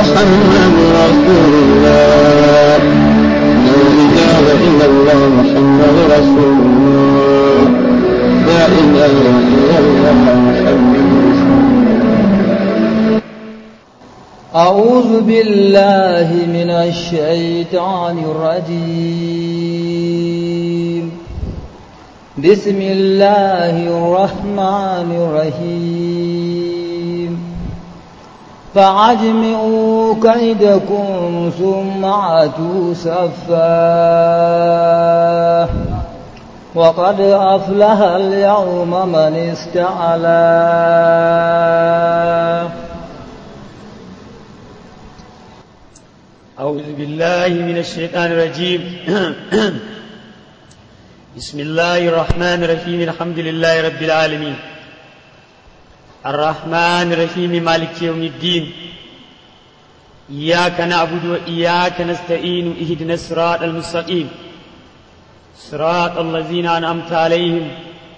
محمد رسول الله لا إله إلا الله محمد رسول الله لا إله إلا الله محمد رسول الله. أعوذ بالله من الشيطان الرجيم. بسم الله الرحمن الرحيم. فأجمعوا كيدكم ثم أتوا صفا وقد أفلح اليوم من استعلى. أعوذ بالله من الشيطان الرجيم. بسم الله الرحمن الرحيم. الحمد لله رب العالمين الرحمن الرحيم مالك يوم الدين إياك نعبد وإياك نستعين اهدنا الصراط المستقيم صراط الذين أنعمت عليهم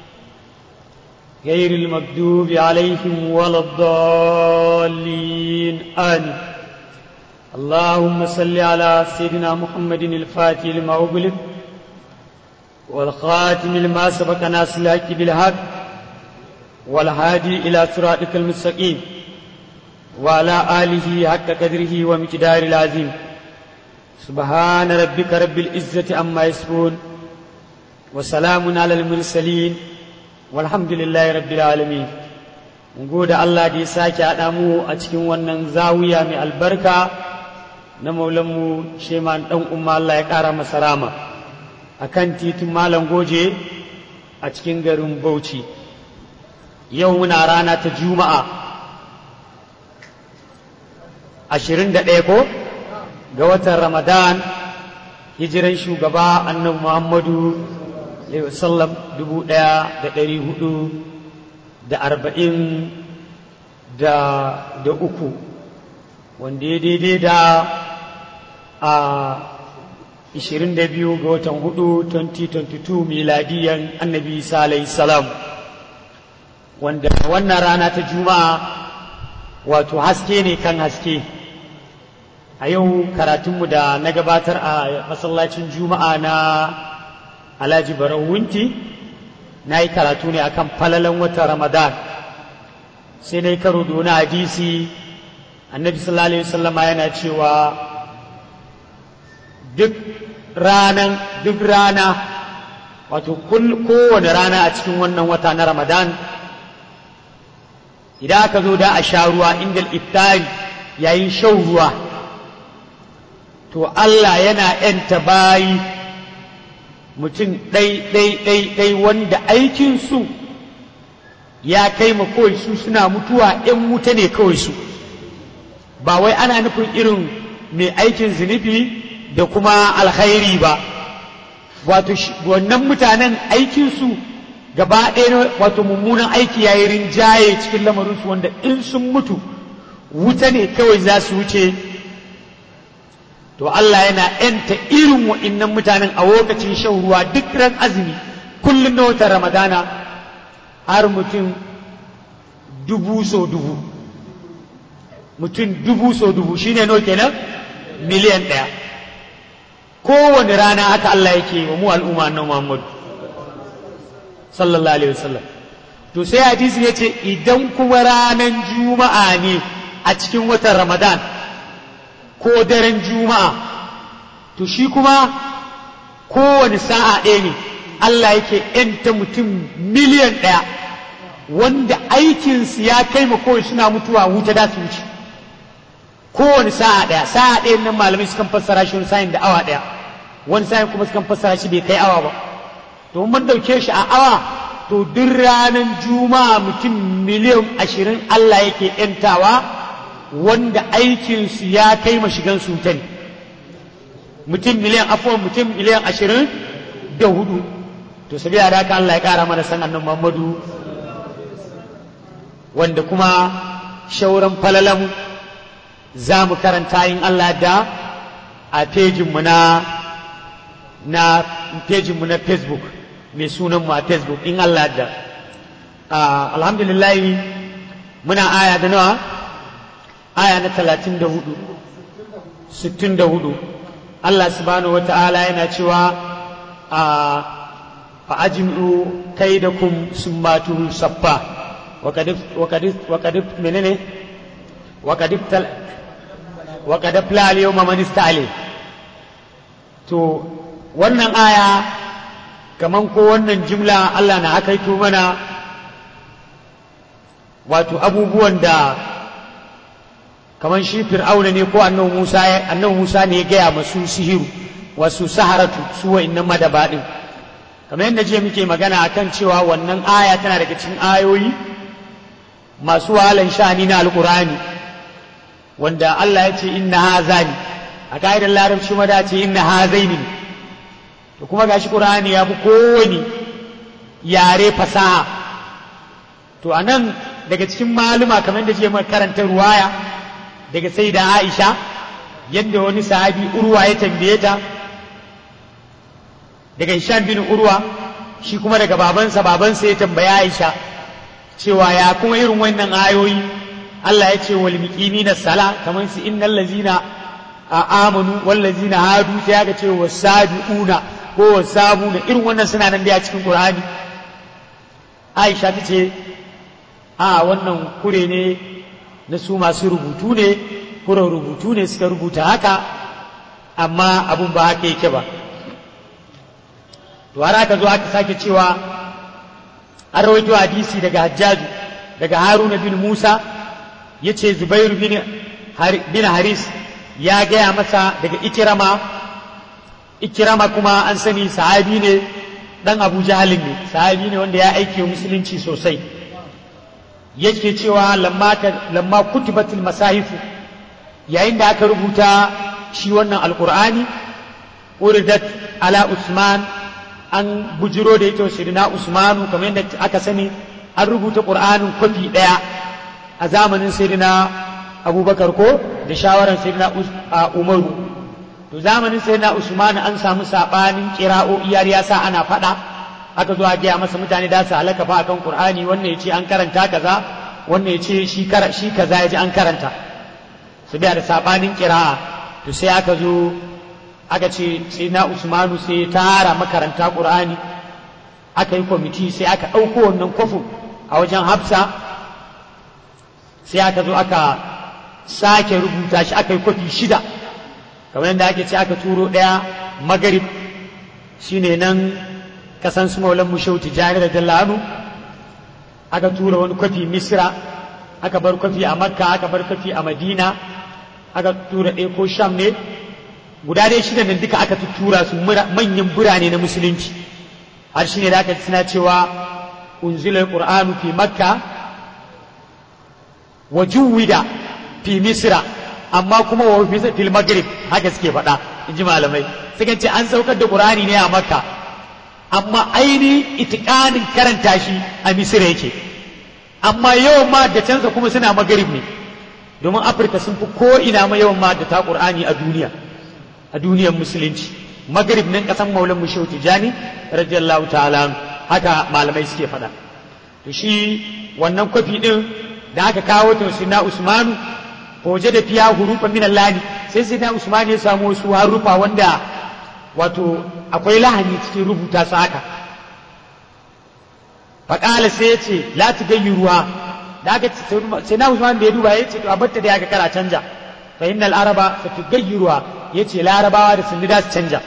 غير المغضوب عليهم ولا الضالين آمين. اللهم صل على سيدنا محمد الفاتح لما أغلق والخاتم لما سبق ناصر الحق بالحق والهادي إلى صراطك المستقيم وعلى آله حق قدره ومقدار العظيم. سبحان ربك رب العزة عما يصفون وسلام على المرسلين والحمد لله رب العالمين. نقول الله دي ساكي أدامو أتكين ونن زاوية من البركة نمولمو شيمان دون الله يكارم سرامة akan titin Malam Goje a cikin garin Bauchi. Yau muna rana ta Juma'a 21 ko ga watan Ramadan, hijiran shugaba Annabi Muhammadu sallam 1443 wanda ya daidai da a 22 ga watan 4 2022 miladiyan annabi Isa alayhi salam, wanda wannan rana ta Juma'a wato haske ne kan haske. A yau karatunmu da na gabatar a masallacin Juma'a na Alhaji Barau Wunti na yi karatu ne akan falalan watan Ramadan, sai na yi karo da wani hadisi. Annabi sallallahu alaihi wasallama yana cewa duk rana wato kowane rana a cikin wannan wata na Ramadan idan aka zo da a sha ruwa inda iftari yayin shan ruwa, to Allah yana ‘yanta bayi mutum ɗai wanda aikinsu ya kai ma kawai su suna mutuwa ‘yan wuta ne kawai su, ba wai ana nufin irin mai aikin zunubi da kuma alkhairi ba. Wato wannan mutanen aikinsu gaba ɗaya wato mummunan aiki yayi rinjaye cikin lamarinsu, wanda in sun mutu wuta ne kawai za su wuce. To Allah yana ‘yanta irin wa'innan mutanen a lokacin shan ruwa duk ran azumi kullum na watan Ramadana har mutum 1000 mutum 1000 shine nawa kenan? miliyan 1 kowane rana haka Allah yake wa mu al'umma na Muhammad sallallahu alaihi wasallam. To sai hadisi yace idan kuma ranan Juma'a ne a cikin watan Ramadan ko daren Juma'a, to shi kuma kowane sa'a ɗaya ne Allah yake ‘yanta mutum miliyan 1 wanda aikinsu ya kai ma kawai suna mutuwa wuta da su wuce kowane sa'a ɗaya nan malamai sukan fassara shi wani sa'in da awa ɗaya, wani sa'in kuma sukan fassara shi bai kai awa ba. To mun dauke shi a awa, to duk ranar Juma'a mutum miliyan 20 Allah yake ‘yantawa wanda aikinsu ya kai ma shigan su wuta ne. Mutum miliyan 24. To sabiya da haka Allah ya kara mana san annabi Muhammadu, wanda kuma shauran falalamu za mu karanta yin Allah da a pejinmu na Facebook mai sunanmu a Facebook in Allah da. Alhamdulillah muna aya da nawa? aya na 64 Allah subhanahu wata'ala yana cewa fa ajmi'u kaidakum summa tu saffa wa kadif menene wa kadif la al-yawma man ista'ali. To wannan aya kaman ko wannan jumla Allah na akaito mana wato abubuwan da kaman shi fir'auna ne ko annabi Musa ne ya gaya masu sihiru wasu saharatu su wa'annan madabadin, kamar yadda je muke magana akan cewa wannan aya tana daga cikin ayoyi masu wahalan sha'ani na alqur'ani wanda Allah ya ce inna hazani a ka'idar larabci ma da ce inna hazaini, to kuma gashi qur'ani ya fi kowani yare fasaha. To anan daga cikin maluma kamar da je karanta ruwaya daga sayyida Aisha yadda wani sahabi Urwa ya tambaye ta daga Hisham bin Urwa, shi kuma daga babansa ya tambaya Aisha cewa ya kuma irin wannan ayoyi Allah ya ce wal miqimina sala kamar su innal ladzina amanu wal ladzina hadu sai aka ce wasabiuna ko wasabuna, irin wannan suna nan da a cikin Qur'ani. Aisha ta ce wannan kure ne na su masu rubutu ne, kuren rubutu ne suka rubuta haka, amma abun ba haka yake ba. To har aka zo aka sake cewa an rawaito hadisi daga Hajjaju daga Haruna bin Musa yace Zubairu bin Haris ya gaya masa daga Ikirama kuma an sani sahabi ne dan Abu Jahalin ne, sahabi ne wanda ya aike musulunci sosai. Yake cewa lamma kutubatul masahifu, yayin da aka rubuta shi wannan alqur'ani uridat ala Usman, an bujiro da ita shirina Usmanu, kamar yadda aka sani an rubuta qur'anin kwafi daya a zamanin sayyidina Abubakar ko da shawaran sayyidina Umaru. To zamanin sayyidina Usman an samu sabanin qira'o'i ya sa ana fada, aka zo a gaya masa mutane da su halaka fa akan qur'ani, wannan yace an karanta kaza, wannan yace shi kaza yaji an karanta, su biya da sabanin qira'a. To sai aka zo aka ce sai na Usmanu sai tara makaranta Qur'ani, aka yi kwamiti sai aka ɗauko wannan kwafin a wajen Hafsa, sai aka zo aka sake rubuta shi, aka yi kwafi 6 kamar yadda ake ce aka turo ɗaya Magarib shine nan kasan su Maulan Mushau Tijani radiyallahu anhu, aka tura wani kwafi Misra, aka bar kwafi a Makka, aka bar kwafi a Madina, aka tura ɗaya ko Sham ne, guda dai 6 nan duka aka tuttura su manyan birane na musulunci. Har shine da aka suna cewa unzila alqur'anu fi Makka wa juwida fi Misra, amma kuma wa fil Maghrib, haka suke faɗa inji malamai. Suka ce an saukar da Qur'ani ne a Makka, amma aini itiqanin karanta shi a Misra yake, amma yawan maddatansa kuma suna Maghrib ne, domin Afirka sun fi ko ina ma yawan maddata Qur'ani a duniyar musulunci. Maghrib nan kasan Maulan Mushau Tijani radiyallahu ta'ala, haka malamai suke faɗa. To shi wannan kwafi din da aka kawo ta sunna Usmanu waje da fiya hurufan min Allah, sai sunna Usmanu ya samu wasu harufa wanda wato akwai lahani cikin rubuta su haka. Faƙala sai ya ce la tugayyuruha, da aka sai na Usman da ya duba ya ce to abatta da aka kara canja, fa innal araba satugayyuruha, yace larabawa da sun da su canja.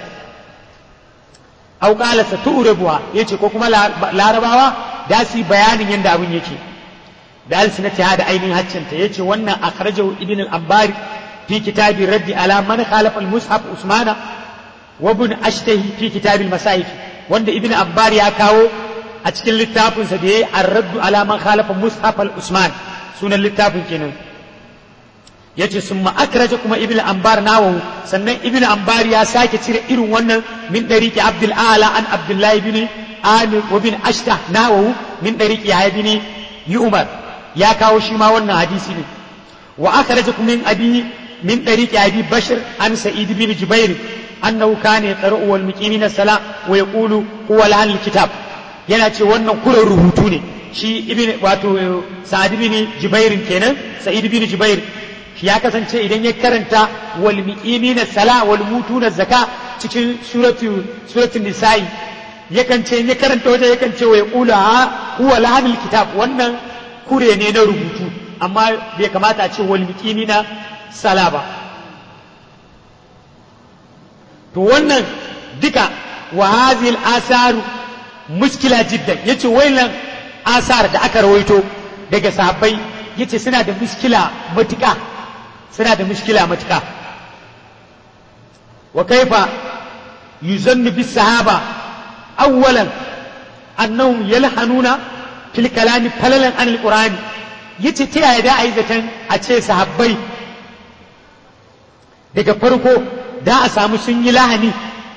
Au qala satu'ribuha, yace ko kuma larabawa da su bayanin yanda abin yake da alsinatiha da ainihin haccinta. Yace wannan akhrajahu ibn al-Ambari fi kitabi raddi ala man khalafa al-mushaf Usmana wa ibn Ashtahi fi kitab al-Masahif, wanda ibn Ambari ya kawo a cikin littafinsa da yayi ar-raddu ala man khalafa mushaf al-Usman, sunan littafin kenan. Yace summa akraja kuma ibn Ambar nawahu, sannan ibn Ambar ya sake cire irin wannan min dariqi Abdul A'la an Abdullah ibn Amir wa ibn Ashtah nawahu min dariqi Yahya ibn Umar, ya kawo shi ma wannan hadisi ne. Wa akraja kuma min dariqi Abi Bashr an Sa'id ibn Jubair annahu kana yaqra'u wal muqimina salat wa yaqulu huwa al kitab, yana ce wannan kuran rubutu ne. Shi ibn wato Sa'id ibn Jubair kenan, Sa'id ibn Jubair ya kasance idan ya karanta wal muqimina sala wal mutuna zaka cikin suratul nisa'i yakan ce ya karanta waje yakan ce wa yaqulu huwa lahanil kitab wannan kure ne na rubutu amma bai kamata a ce wal muqimina sala ba to wannan duka wa hadhihi al-asaru mushkila jiddan yace wayannan asar da aka rawaito daga sahabbai yace suna da mushkila matuka wa kaifa yuzannu bis sahaba awwalan annahum yalhanuna fil kalami falalan an al-qur'ani yace ta yaya da ayi zaton a ce sahabbai daga farko da a samu sun yi lahani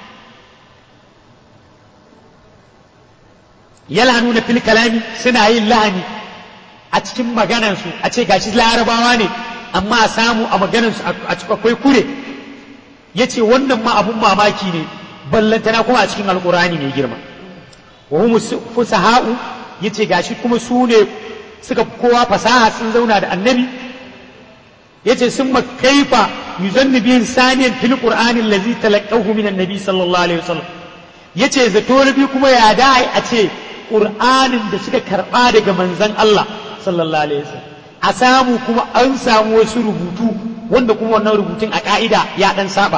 yalhanuna fil kalami suna yin lahani a cikin maganansu a ce gashi larabawa ne amma a samu a maganansu a cikin akwai kure ya ce wannan ma abun mamaki ne ballantana kuma a cikin alkurani mai girma wa hum fusaha'u ya ce gashi kuma su ne suka kowa fasaha sun zauna da annabi ya ce sun makaifa yuzannu bihin saniyan fil qur'ani allazi talaqahu min annabi sallallahu alaihi wasallam ya ce zato nabi kuma ya da a ce qur'anin da suka karba daga manzon Allah sallallahu alaihi wasallam a samu kuma an samu wasu rubutu wanda kuma wannan rubutun a ka'ida ya dan saba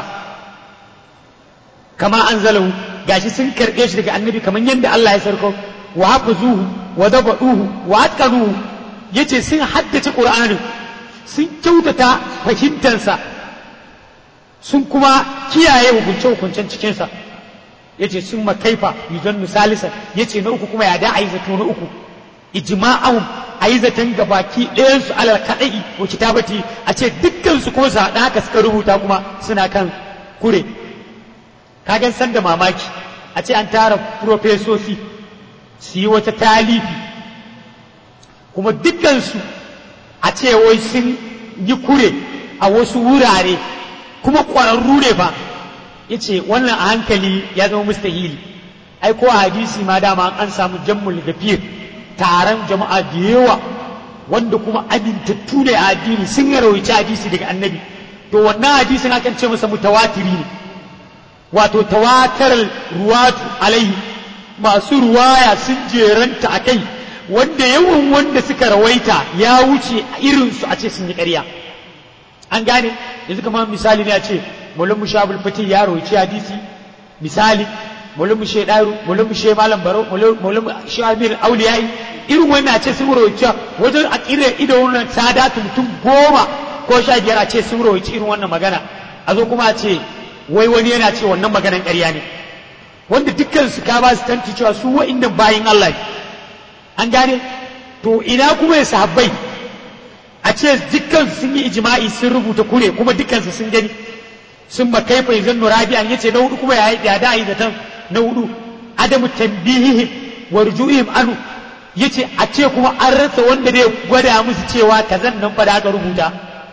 kama anzalahu gashi sun karbe shi daga annabi kaman yadda Allah ya sarko wa hafizuhu wa dabaduhu wa atqanuhu yace sun haddace qur'anin sun kyautata fahimtansa sun kuma kiyaye hukunce-hukuncen cikinsa yace sun makaifa yuzannu salisan yace na uku kuma ya da ayi zato na uku ijma'ahum ayi zaton gabaki ɗayan su alal kadai wa kitabati a ce dukkan su kuma su haɗa haka suka rubuta kuma suna kan kure kagan san da mamaki a ce an tara profesoci su yi wata talifi kuma dukkan su a ce wai sun yi kure a wasu wurare kuma ƙwararru ne ba ya ce wannan a hankali ya zama mustahili ai ko a hadisi ma dama an samu jammul gafir taron jama'a da yawa wanda kuma amintattu ne a addini sun rawaita hadisi daga annabi to wannan hadisin akan ce masa mutawatiri ne wato tawatar ruwatu alaihi masu ruwaya sun jeranta a kai wanda yawan wanda suka rawaita ya wuce irinsu a ce sun yi ƙarya an gane yanzu kamar misali ne a ce mulun mushabul fati ya rawaci hadisi misali mulun mushe daru mulun mushe malam baro mulun shamir auliyai irin wannan a ce sun rawaci wajen a kire ido wannan sadatu mutum 10 ko 15 a ce sun rawaci irin wannan magana a zo kuma a ce wai wani yana ce wannan maganan ƙarya ne wanda dukkan su ka ba su tanti cewa su wa'innan bayin Allah an gane to ina kuma ya sahabbai a ce dukkan sun yi ijma'i sun rubuta kure kuma dukkan su sun gani sun makaifa yanzan nurabi'an yace na hudu kuma ya da yi zaton na hudu adamu tanbihihim wa ruju'ihim anu yace a ce kuma an rasa wanda zai gwada musu cewa kazan nan fa da aka rubuta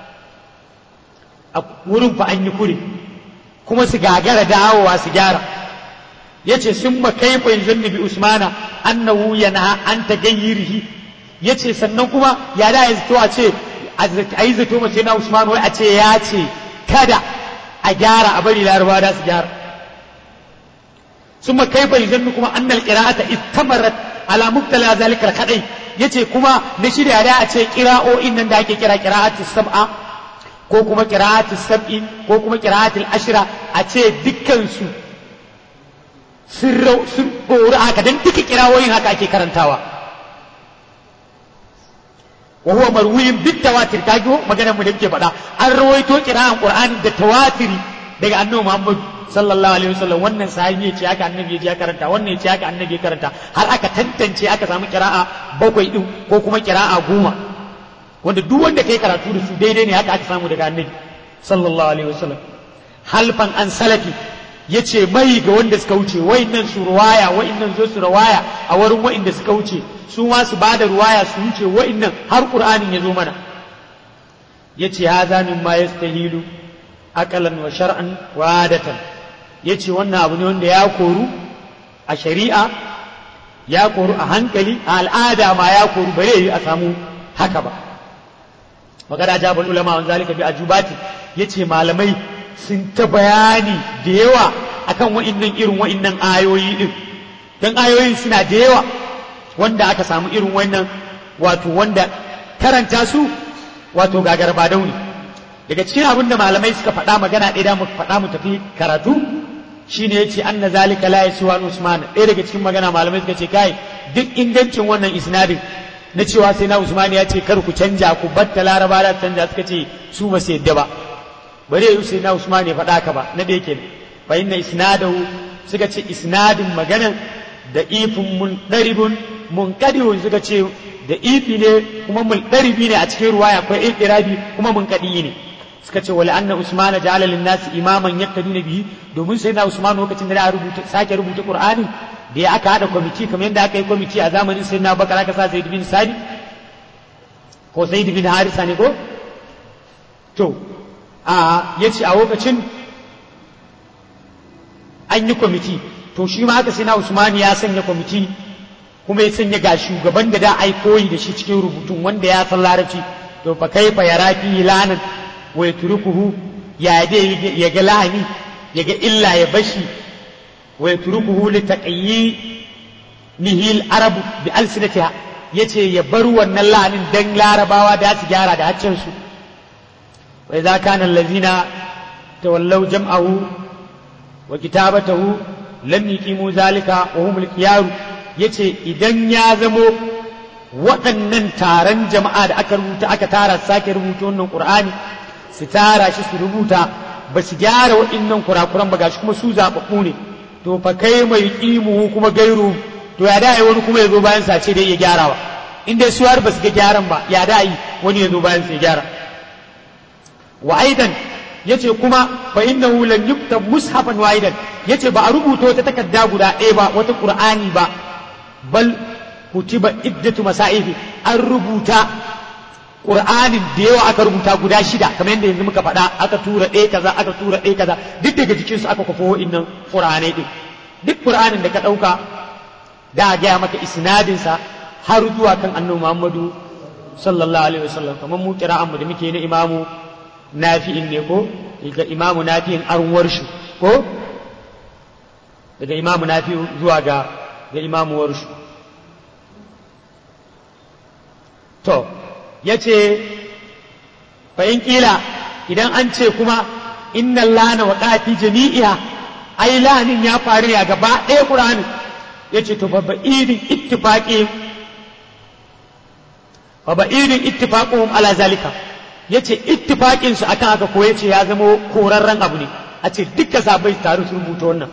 a wurin fa an yi kure kuma su gagara dawowa su gyara yace sun makaifa yanzan nabi usmana annahu yanha an tagayyirihi yace sannan kuma ya da ya zato a ce a yi zato mace na usman wai a ce ya ce kada a gyara a bari larabawa da su gyara summa kaifa yuzannu kuma annal qira'ata istamarat ala mubtala zalika kadai yace kuma na shirya da a ce qira'o'in nan da ake kira qira'atus sab'a ko kuma qira'atus sab'in ko kuma qira'atul ashra a ce dukkan su sun bori haka dan duka qira'o'in haka ake karantawa wa huwa marwiyin bit tawatir kago maganar mu da muke faɗa an rawaito qira'an qur'ani da tawatiri daga annabi Muhammad sallallahu alaihi wasallam wannan sahabi ya ce haka annabi ya karanta wannan ya ce haka annabi ya karanta har aka tantance aka samu qira'a 7 din ko kuma qira'a 10 wanda duk wanda kai karatu da su daidai ne haka aka samu daga annabi sallallahu alaihi wasallam halfan an salafi yace mai ga wanda suka wuce wayannan su ruwaya wayannan zo su ruwaya a wurin wayanda suka wuce su ma su bada ruwaya su wuce wayannan har qur'anin ya zo mana yace hadha mimma yastahilu aqalan wa shar'an wa adatan yace wannan abu ne wanda ya koru a shari'a ya koru a hankali a al'ada ma ya koru bare yi a samu haka ba wa kada jabal ulama an zalika bi ajubati yace malamai sun ta bayani da yawa akan wa'innan irin wa'innan ayoyi din dan ayoyin suna da yawa wanda aka samu irin wannan wato wanda karanta su wato gagarba dauni daga cikin abin da malamai suka faɗa magana ɗaya da mu faɗa mu tafi karatu shine yace anna zalika la yaswa Usman ɗaya daga cikin magana malamai suka ce kai duk ingancin wannan isnadin na cewa sai na Usman ya ce kar ku canja ku batta laraba da canja suka ce su ba su yadda ba bare yau sai na Usman ya faɗa ka ba na da yake fa inna isnadahu suka ce isnadin maganan da ifun mundaribun munqadihun suka ce da ifi ne kuma muldaribi ne a cikin ruwaya akwai iqrabi kuma munqadi ne suka ce wala anna Usman ja'ala lin-nasi imaman yaktaduna bihi domin sai na Usman lokacin da ya rubuta sake rubuta Qur'ani da ya aka hada kwamiti kamar yadda aka yi kwamiti a zamanin sayyidina Bakar aka sa Zaid bin Sadi ko Zaid bin Harisa ne ko to yace a lokacin an yi kwamiti to shi ma haka sai na Usman ya sanya kwamiti kuma ya sanya ga shugaban da da ai koyi da shi cikin rubutun wanda ya san larabci to fa kaifa yarafi lanan wa yatrukuhu ya ga lahani ya ga illa ya bashi wa yatrukuhu li taqyinihi al-arab bi alsinatiha yace ya bar wannan lahanin dan larabawa da su gyara da haccin su wa idza kana allazina tawallaw jam'ahu wa kitabatahu lam yuqimu zalika wa hum al-khiyar yace idan ya zamo waɗannan taron jama'a da aka rubuta aka tara sake rubuta wannan Qur'ani su tara shi su rubuta ba su gyara waɗannan kurakuran ba gashi kuma su zaɓaɓɓu ne to fa kai mai ƙimu kuma gairu to ya da wani kuma ya zo bayan sa ce dai ya gyarawa in dai su har ba su ga gyaran ba ya da wani ya zo bayan sa ya gyara wa aidan yace kuma fa innahu lan yuktab mushafan wahidan yace ba a rubuta wata takarda guda ɗaya ba wata Qur'ani ba bal kutiba iddatu masaifi an rubuta Qur'anin da yawa aka rubuta guda 6 kamar yadda yanzu muka faɗa aka tura ɗaya kaza aka tura ɗaya kaza duk daga jikin su aka kwafo wa'innan Qur'anai din duk Qur'anin da ka ɗauka da a gaya maka isnadin sa har zuwa kan Annabi Muhammadu sallallahu alaihi wasallam kamar mu kira'an mu da muke na Imamu Nafi'in ne ko daga Imamu Nafi'in an warshu ko daga Imamu Nafi'u zuwa ga Imamu warshu to ya ce fa'in ƙila idan an ce kuma inna lana wa ƙafi jami'iya ai lanin ya faru ya gaba ɗaya ƙuranin ya ce to babba irin ittifaƙin ala zalika ya ce ittifaƙinsu akan haka ko ya ce ya zama korarren abu ne a ce duka sabai taru su rubuta wannan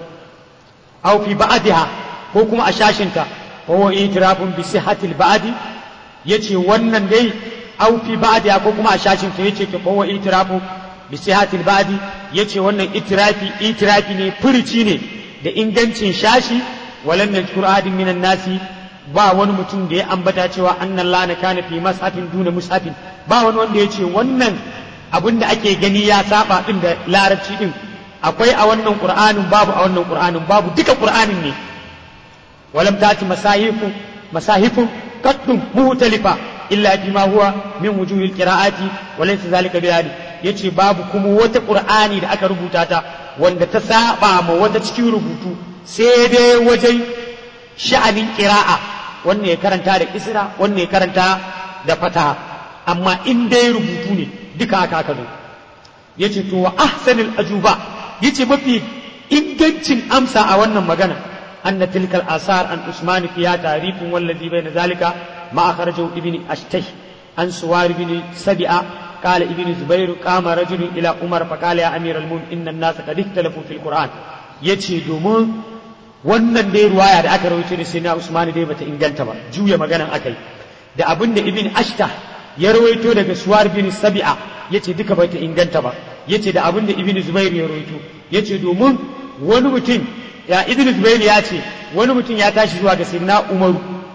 au fi ba'adiha ko kuma a shashinta wa huwa itirafun bi sihhatil ba'di yace wannan dai au fi ba'diha ko kuma a shashin ta yace to huwa itirafu bi sihhatil ba'di yace wannan itirafi ne furici ne da ingancin shashi walam yadhkur ahadin minan nasi ba wani mutum da ya ambata cewa annan lana kana fi mashafin duna mushafin ba wani wanda yace wannan abin da ake gani ya saba din da larabci din akwai a wannan qur'anin babu a wannan qur'anin babu duka qur'anin ne walam tati masahifu qaddun muhtalifa illa bima huwa min wujuhil qira'ati wa laysa zalika bihadi yace babu kuma wata qur'ani da aka rubuta ta wanda ta saba ma wata cikin rubutu sai dai wajen sha'anin qira'a wannan ya karanta da kisra wannan ya karanta da fataha amma in dai rubutu ne duka haka zo yace to wa ahsanul ajuba yace mafi ingancin amsa a wannan magana anna tilkal asar an usman fiya tarifun wallazi bayna zalika ma akhrajahu ibn ashtay an suwar ibn sabi'a قال ابن زبير قام رجل الى عمر فقال يا امير المؤمنين ان الناس قد اختلفوا في القران yace domin wannan dai ruwaya da aka rawaito da sayyidina Usman dai bata inganta ba juya maganan akai da abin da ibn ashta ya rawaito daga suwar bin sabi'a yace duka bata inganta ba yace da abin da ibn zubair ya rawaito yace domin wani mutum ya ibn zubair ya ce wani mutum ya tashi zuwa ga sayyidina Umar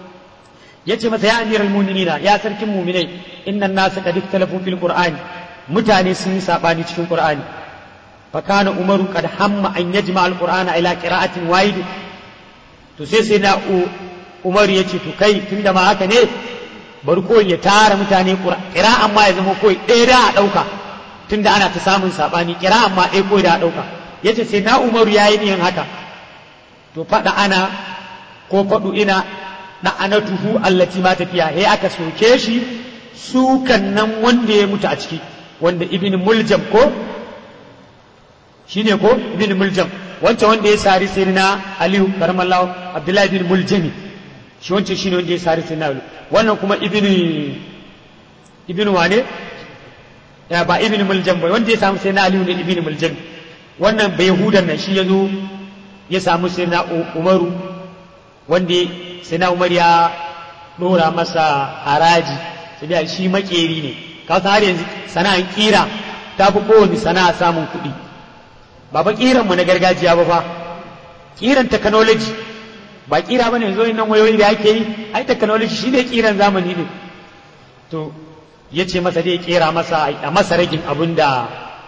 yace masa ya amiral mu'minina ya sarkin mu'minai innan nasu qad ikhtalafu fil qur'ani mutane sun yi sabani cikin qur'ani fa kana umaru qad hamma an yajma al qur'ana ila qira'atin wahid to sai na umar yace to kai tunda ma haka ne bari koyi ya tara mutane ƙira'an ma ya zama koyi ɗaya da a ɗauka tunda ana ta samun saɓani ƙira'an ma ɗaya koyi da a ɗauka yace sai na Umaru ya yi niyan haka to faɗa ana ko faɗu ina na anatuhu allati ma tafiya he aka soke shi sukan nan wanda ya mutu a ciki wanda ibn muljam ko shine ko ibn muljam wancan wanda ya sari sai na aliyu karamallahu abdullahi ibn muljami shi wancan shine wanda ya sari sai na aliyu wannan kuma ibn wane ya ba ibn muljam ba wanda ya samu sai na aliyu ne ibn muljami wannan bai yahudan nan shi ya zo ya samu sai na umaru wanda sai na umar ya dora masa haraji sai da shi makeri ne ka san har yanzu sana'an kira ta fi kowane sana'a samun kuɗi ba ba kiran mu na gargajiya ba fa kiran technology ba kira bane yanzu nan wayoyi da ake yi ai technology shine kiran zamani ne to yace masa dai kera masa a masa ragin abin da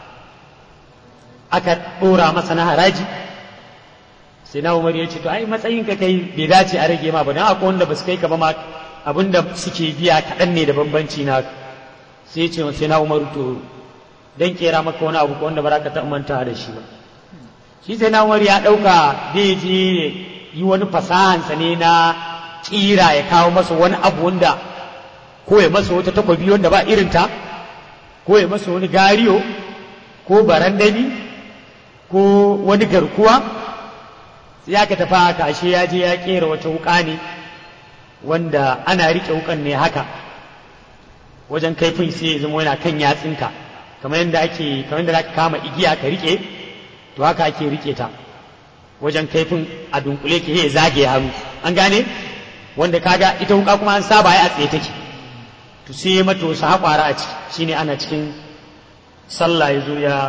aka dora masa na haraji sai na umar ya ce to ai matsayin ka kai bai dace a rage ma ba dan akwai wanda ba su kai ka ba ma abinda suke biya kaɗan ne da bambanci na sai ya ce sai na umar to dan kera maka wani abu wanda ba za ka taɓa manta da shi ba shi sai na umar ya ɗauka zai je yi wani fasahansa ne na ƙira ya kawo masa wani abu wanda ko ya masa wata takwabi wanda ba irinta ko ya masa wani gariyo ko barandami ko wani garkuwa sai aka tafi haka ashe ya je ya kera wata wuka ne wanda ana rike wukan ne haka wajen kaifin sai ya zama yana kan yatsinka kamar yadda aka kama igiya ka rike to haka ake rike ta wajen kaifin a dunkule ke ya zage hannu an gane wanda kaga ita wuka kuma an saba ya a tsaye take to sai ya mata wasu haƙwara a ciki shine ana cikin sallah ya zo ya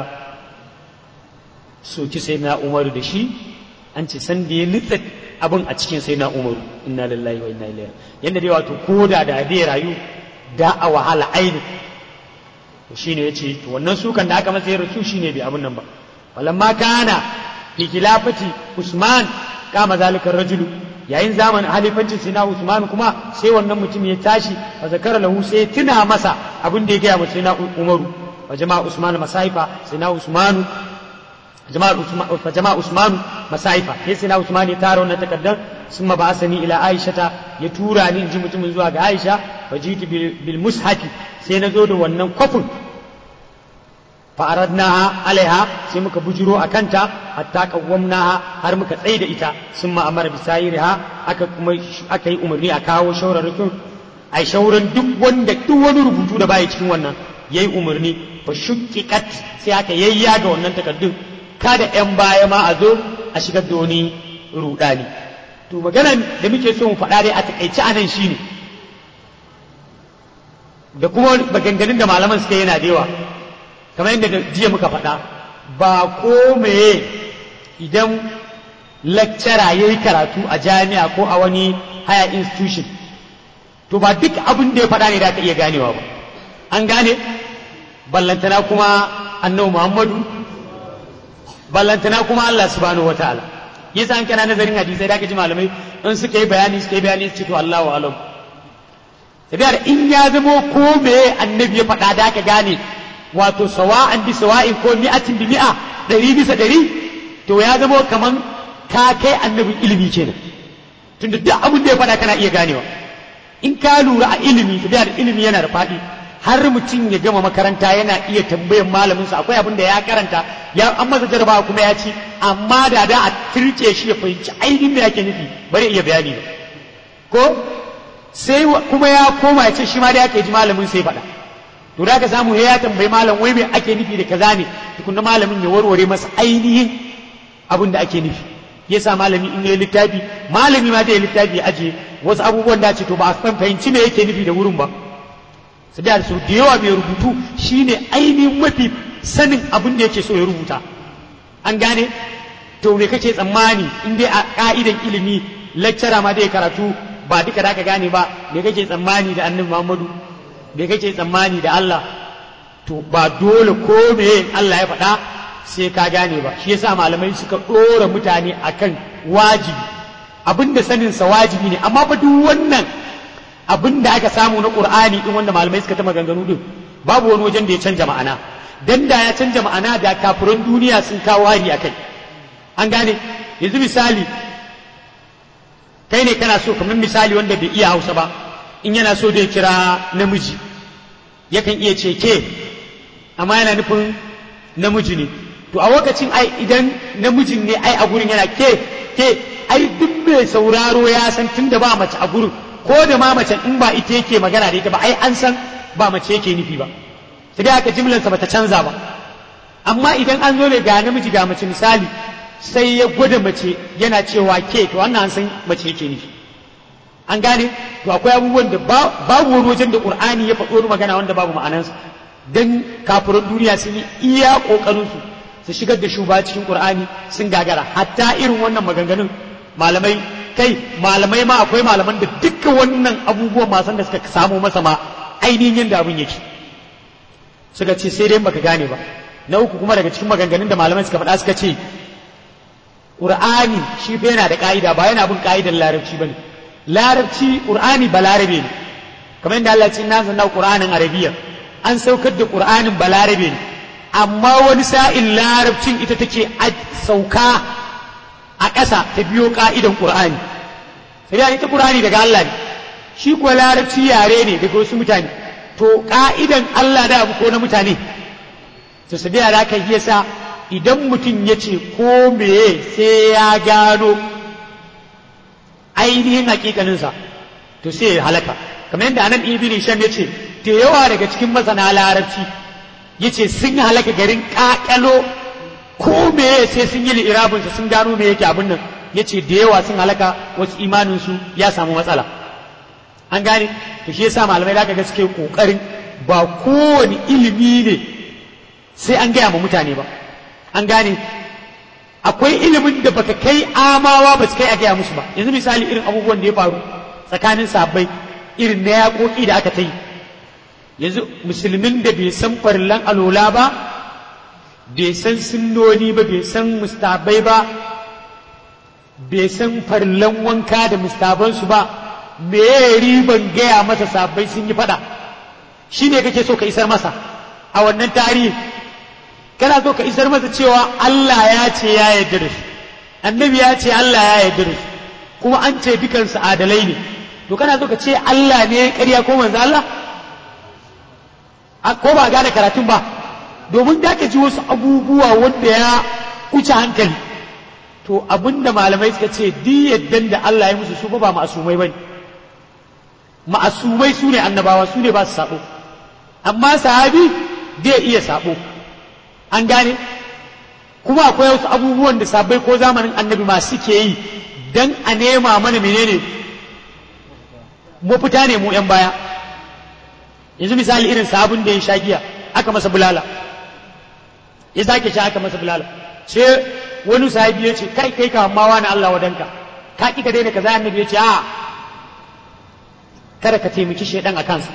soki sai na umaru da shi an ce san da ya nutsa abin a cikin sai na umaru inna lillahi wa inna ilaihi yanda dai wato koda da dai rayu da a wahala aini to shine yace to wannan sukan da aka masa ya rasu shine bai abun nan ba walamma kana fi khilafati usman kama zalika rajulu yayin zamanin halifancin sina usman kuma sai wannan mutum ya tashi fa zakara lahu sai tuna masa abin da ya gaya masa sina umaru wa jama'a usman masaifa sina usmanu jama'a usman masaifa sai sina usman ya tara wannan takaddar summa ba'asani ila aishata ya tura ni inji mutumin zuwa ga aisha fajitu bil mushafi sai nazo da wannan kofin fa aradnaha alaiha sai muka bujiro akanta hatta qawwamnaha har muka tsaida ita summa amara bisairiha aka yi umarni a kawo shaurarrukin ai shauran duk wani rubutu da baya cikin wannan yayi umarni fa shukkikat sai aka yayyaga wannan takaddun kada ‘yan baya ma a zo a shigar da wani rudani. To, maganan da muke so mu faɗa dai a taƙaice a nan shi ne, da kuma maganganun da malaman suka yana da yawa, kamar yadda jiya muka faɗa, ba ko meye idan lakcara ya yi karatu a jami'a ko a wani haya institution, to ba duk abin da ya faɗa ne da aka iya ganewa ba. An gane? Ballantana kuma annabi Muhammadu ballantana kuma Allah subhanahu wataala yasa an kana nazarin hadisai da ka ji malamai in suka yi bayani su ce to Allahu alam saboda in ya zamo ko me annabi ya faɗa da ka gane wato sawa'an bi sawa'in ko mi'atin bi mi'a 100% to ya zamo kaman ka kai annabi ilimi kenan tunda duk abin da ya faɗa kana iya ganewa in ka lura a ilimi saboda ilimi yana da faɗi har mutum ya gama makaranta yana iya tambayan malaminsa akwai abin da ya karanta ya an masa jarabawa kuma ya ci amma da a tirce shi ya fahimci ainihin me yake nufi bari iya bayani ba ko sai kuma ya koma ya ce shi ma da yake ji malamin sai faɗa to da ka samu ya tambayi malam wai me ake nufi da kaza ne tukunna malamin ya warware masa ainihin abin da ake nufi yasa malami in yayi littafi malami ma da ya littafi aje wasu abubuwan da ce to ba a fahimci me yake nufi da wurin ba da su da yawa mai rubutu shine ainihin mafi sanin abin da yake so ya rubuta an gane to me kake tsammani in dai a ka'idan ilimi lecturer ma dai karatu ba duka da ka gane ba me kake tsammani da annabi Muhammadu me kake tsammani da Allah to ba dole ko me Allah ya faɗa sai ka gane ba shi yasa malamai suka ɗora mutane akan wajibi abinda sanin sa wajibi ne amma fa duk wannan abinda aka samu na Qur'ani din wanda malamai suka ta maganganu din babu wani wajen da ya canja ma'ana dan da ya canja ma'ana da kafiran duniya sun kawo hari akai an gane yanzu misali kai ne kana so kamar misali wanda bai iya Hausa ba in yana so da ya kira namiji yakan iya ce ke amma yana nufin namiji ne to a lokacin ai idan namijin ne ai a gurin yana ke ai duk mai sauraro ya san tunda ba mace a gurin ko da ma mace in ba ita yake magana da ita ba ai an san ba mace yake nufi ba sai dai aka jimlansa bata canza ba amma idan an zo ne ga namiji ga mace misali sai ya gwada mace yana cewa ke to wannan an san mace yake nufi an gane to akwai abubuwan da babu wani wajen da Qur'ani ya faɗo wani magana wanda babu ma'anansa dan kafirin duniya sun yi iya kokarin su shigar da shuba cikin Qur'ani sun gagara hatta irin wannan maganganun malamai ma akwai malaman da dukkan wannan abubuwan masan da suka samu masa ma ainihin yadda abin yake suka ce sai dai baka gane ba na uku kuma daga cikin maganganun da malamai suka faɗa suka ce Qur'ani shi fa yana da ka'ida ba yana bin ka'idar larabci bane larabci Qur'ani ba larabe ne kamar yadda Allah ya ce inna zanna Qur'anin arabiyya an saukar da Qur'anin ba larabe ne amma wani sa'in larabcin ita take sauka a ƙasa ta biyo ka'idan Qur'ani sai ya ita Qur'ani daga Allah ne shi kuwa larabci yare ne daga wasu mutane to ka'idan Allah da abu ko na mutane to sai da kai yasa idan mutum ya ce ko meye sai ya gano ainihin hakikaninsa to sai ya halaka kamar yadda anan ibn Hisham ya ce da yawa daga cikin masana larabci ya ce sun halaka garin kakalo ko meye sai sun yi li'irabinsa sun gano me yake abin nan ya ce da yawa sun halaka wasu imaninsu ya samu matsala an gane to shi yasa malamai da ga suke kokarin ba kowane ilimi ne sai an gaya ma mutane ba an gane akwai ilimin da baka kai amawa ba su kai a gaya musu ba yanzu misali irin abubuwan da ya faru tsakanin sabbai irin na yaƙoƙi da aka ta yi yanzu musulmin da bai san farillan alola ba bai san sunnoni ba bai san mustabai ba bai san farillan wanka da mustabansu ba me riban gaya masa sabbai sun yi fada shi ne kake so ka isar masa a wannan tarihi kana so ka isar masa cewa Allah ya ce ya yarda da su annabi ya ce Allah ya yarda da su kuma an ce dukansu adalai ne to kana so ka ce Allah ne ƙarya ko manzo Allah ko ba gane karatun ba domin da ka ji wasu abubuwa wanda ya wuce hankali to abinda malamai suka ce di yaddan da Allah ya musu su ba ma'asumai bane ma'asumai su ne annabawa su ne ba su sabo amma sahabi zai iya sabo an gane kuma akwai wasu abubuwan da sabai ko zamanin annabi ma suke yi dan a nema mana menene mafita ne mu yan baya yanzu misali irin sabon da ya sha giya aka masa bulala ya sake sha aka masa bulala sai wani sahabi ya ce kai ka amma wani Allah wadanka ka ki ka daina kaza annabi ya ce a kada ka taimaki shedan a kansa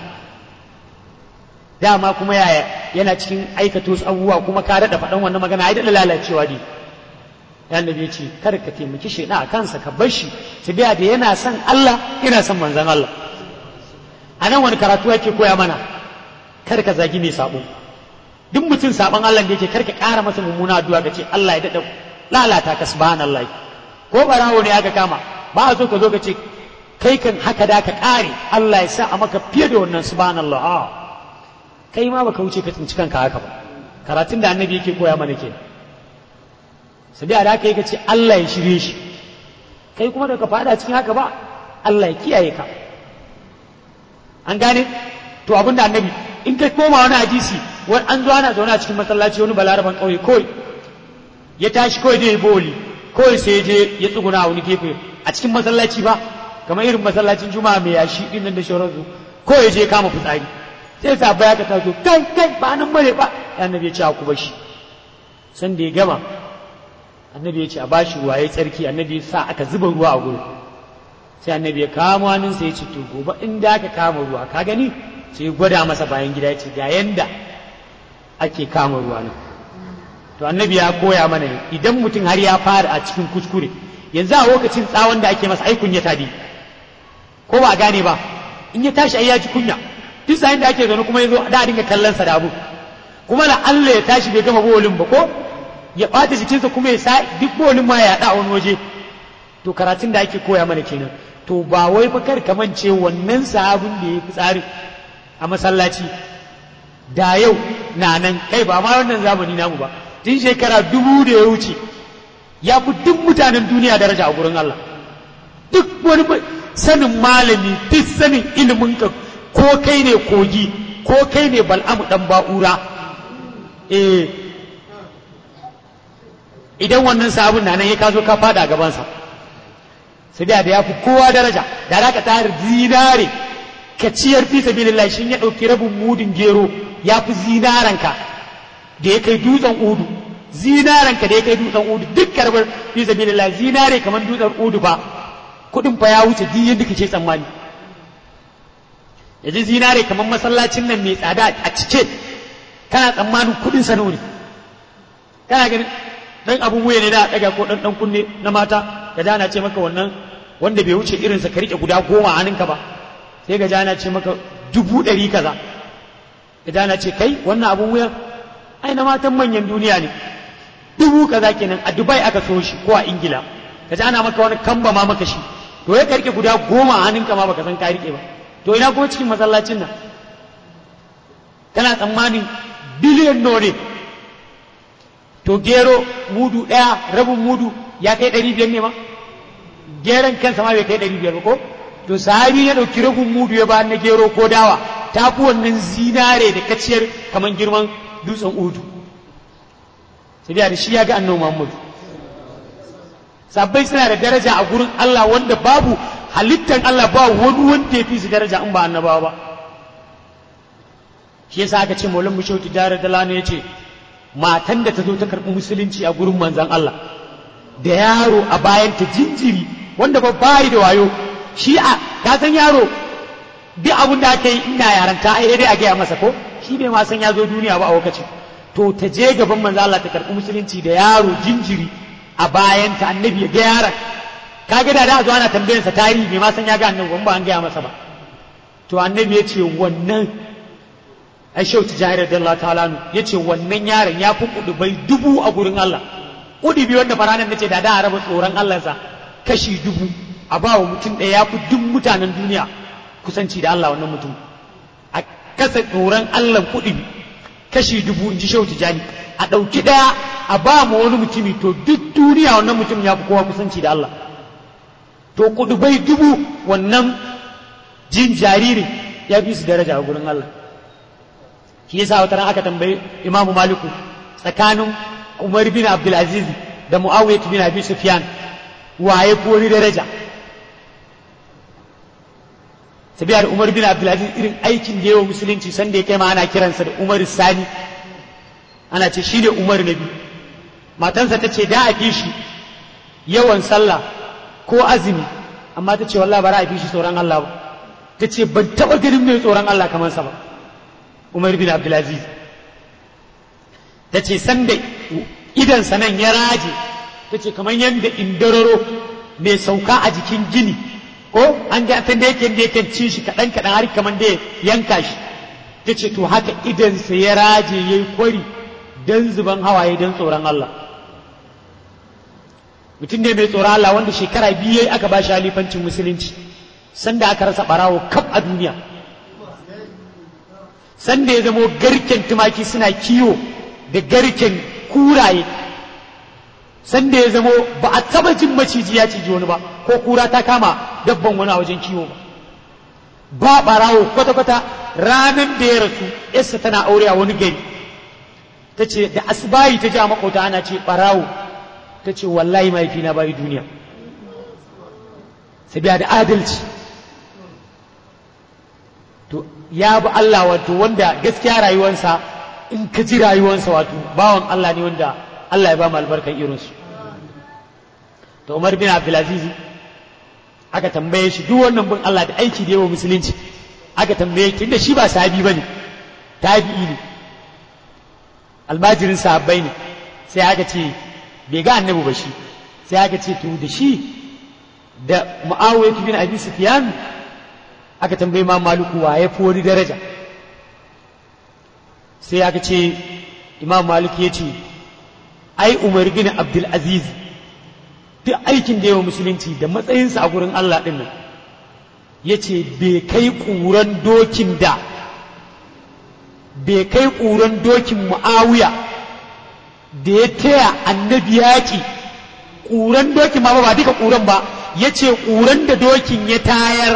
dama kuma yaya yana cikin aikata wasu abubuwa kuma ka daɗa faɗan wannan magana ai daɗa lalacewa ne annabi ya ce kada ka taimaki shedan a kansa ka bar shi tabiya da yana son Allah yana son manzon Allah a nan wani karatu yake koya mana kar ka zagi mai sabo duk mutum saban Allah da yake kar ka ƙara masa mummuna addu'a ka ce Allah ya daɗa lalata ka subhanallahi ko barawo ne aka kama ba a so ka zo ka ce kai kan haka da ka ƙare Allah ya sa a maka fiye da wannan subhanallah kai ma baka wuce ka tsinci kanka haka ba karatun da annabi yake koya mana ke sai da haka yake ce Allah ya shirye shi kai kuma da ka fada cikin haka ba Allah ya kiyaye ka an gane to abin da annabi in kai koma wani hadisi wani an zo ana zaune a cikin masallaci wani balaraban kauye kawai ya tashi kawai da ya boli kawai sai je ya tsuguna a wani gefe a cikin masallaci ba kamar irin masallacin juma'a mai yashi din nan da shauransu kawai je kama fitsari sai sabai aka taso kai ba nan bane ba annabi ya ce ku bashi san da ya gama annabi ya ce a bashi ruwa ya tsarki annabi ya sa aka zuba ruwa a gurin sai annabi ya kama hannunsa ya ce to gobe inda aka kama ruwa ka gani sai ya gwada masa bayan gida ya ce ga yanda ake kama ruwa nan to annabi ya koya mana idan mutum har ya fara a cikin kuskure yanzu a lokacin tsawon da ake masa aikun ya tadi ko ba a gane ba in ya tashi ai ya ji kunya duk sa'in da ake zaune kuma ya zo da dinga kallon sa da abu kuma la Allah ya tashi bai gama bolin ba ko ya bata jikinsa kuma ya sa duk bolin ma ya da wani waje to karatun da ake koya mana kenan to ba wai fa kar ka mance wannan sahabin da ya fi tsari a masallaci da yau na nan kai ba ma wannan zamani namu ba tun shekara 2000 da ya wuce ya fi duk mutanen duniya daraja a gurin Allah duk wani sanin malami duk sanin ilimin ka ko kai ne kogi ko kai ne bal'amu dan ba'ura idan wannan sabon nan ya kazo ka fada gabansa sai da ya fi kowa daraja da za ka tare zinare ka ciyar fi sabilillah shin ya ɗauki rabin mudin gero ya fi zinaranka da ya kai dutsen udu zinaranka da ya kai dutsen udu duk karbar fi sabilillah zinare kamar dutsen udu ba kudin fa ya wuce duk yadda kake tsammani yaji zinare kamar masallacin nan mai tsada a cike kana tsammanin kudin sa ne kana ganin dan abun wuya ne da daga ko dan kunne na mata ga jana ce maka wannan wanda bai wuce irin sa ka rike guda 10 a hannunka ba sai ga jana ce maka 100 kaza ga jana ce kai wannan abun wuya ai na matan manyan duniya ne 1000 kaza kenan a Dubai aka so shi ko a Ingila ga jana maka wani kamba ma maka shi to ya karke guda 10 a hannunka ma baka san ka rike ba to ina kuma cikin masallacin nan kana tsammanin biliyan ne to gero mudu ɗaya rabin mudu ya kai 500 ne ma geron kansa ma bai kai 500 ba ko to sahabi ya ɗauki rabin mudu ya ba na gero ko dawa ta fi wannan zinare da kaciyar kamar girman dutsen udu sai da shi ya ga annabi Muhammadu sabbai suna da daraja a gurin Allah wanda babu halittan Allah ba wani wanda ya fi su daraja in ba annabawa ba shi yasa aka ce maulan mushauti dare da lana ya ce matan da ta zo ta karɓi musulunci a gurin manzan Allah da yaro a bayan ta jinjiri wanda ba bayi da wayo shi a ka san yaro duk abin da aka yi ina yaranta ai dai a gaya masa ko shi bai ma san ya zo duniya ba a lokacin to ta je gaban manzan Allah ta karɓi musulunci da yaro jinjiri a bayan ta annabi ya ga yaron kaga da a zo ana tambayarsa tarihi bai ma san ya ga annabi ba an gaya masa ba to annabi ya ce wannan ai shau tijari radiyallahu ta'ala ya ce wannan yaron ya fi kudubai 1000 a gurin Allah kudubi wanda faranan nace da a raba tsoron Allah sa kashi 1000 a ba wa mutum ɗaya ya fi duk mutanen duniya kusanci da Allah wannan mutum a kasa tsoron Allah kudubi kashi 1000 in ji shau tijani a ɗauki ɗaya a ba mu wani mutumi to duk duniya wannan mutum ya fi kowa kusanci da Allah to kudubai 1000 wannan jin jaririn ya fi su daraja a gurin Allah shi yasa wata ran aka tambayi Imam Maliku tsakanin Umar bin Abdul Aziz da Muawiyah bin Abi Sufyan waye ko ni daraja sabiya da Umar bin Abdul Aziz irin aikin da yawa musulunci sanda ya kai ma ana kiransa da Umar Sani ana ce shi ne Umar Nabi matansa ta ce da a fi shi yawan sallah ko azumi amma ta ce wallahi ba za a fi shi tsoron Allah ba ta ce ban taɓa ganin mai tsoron Allah kamar sa ba Umar bin Abdulaziz ta ce sanda idansa nan ya raje ta ce kamar yadda indararo mai sauka a jikin gini ko an ga ta da yake cin shi kaɗan kaɗan har kamar da yanka shi ta ce to haka idansa ya raje ya yi kwari don zuban hawaye don tsoron Allah mutum ne mai tsoron Allah wanda shekara 2 aka ba shi halifancin musulunci sanda aka rasa ɓarawo kaf a duniya sanda ya zamo garken tumaki suna kiwo da garken kuraye sanda ya zamo ba a taba jin maciji ya ciji wani ba ko kura ta kama dabban wani a wajen kiwo ba barawo kwata-kwata ranar da ya rasu yarsa tana aure a wani gari ta ce da asibayi ta ji a makota ana ce barawo ta ce wallahi mahaifina bayi duniya sabiya da adalci to ya bi Allah wato wanda gaskiya rayuwarsa in ka ji rayuwarsa wato bawan Allah ne wanda Allah ya ba mu albarkan irinsu to Umar bin Abdulaziz aka tambaye shi duk wannan bin Allah da aiki da yawa musulunci aka tambaye tunda shi ba sahabi bane tabi'i ne almajirin sahabbai ne sai aka ce bai ga annabi ba shi sai aka ce to da shi da Muawiya bin Abi Sufyan aka tambaye Imam Maliku wa ya fi wani daraja sai aka ce Imam Malik ya ce ai Umar bin Abdul Aziz duk aikin da yawa musulunci da matsayinsa a gurin Allah ɗin nan ya ce bai kai ƙuran dokin Mu'awiya da ya taya annabi yaƙi ƙuran dokin ma ba duka ƙuran ba ya ce ƙuran da dokin ya tayar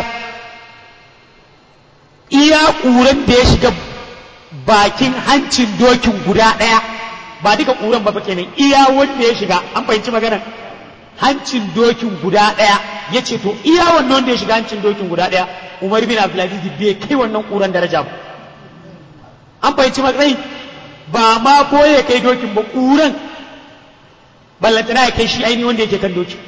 iya ƙuran da ya shiga bakin hancin dokin guda ɗaya ba duka ƙuran ba kenan iya wanda ya shiga an fahimci maganar hancin dokin guda ɗaya ya ce to iya wannan wanda ya shiga hancin dokin guda ɗaya Umar bin Abdulaziz bai kai wannan ƙuran daraja ba an fahimci matsayi ba ma ko ya kai dokin ba ƙuran ballantana ya kai shi aini wanda yake kan doki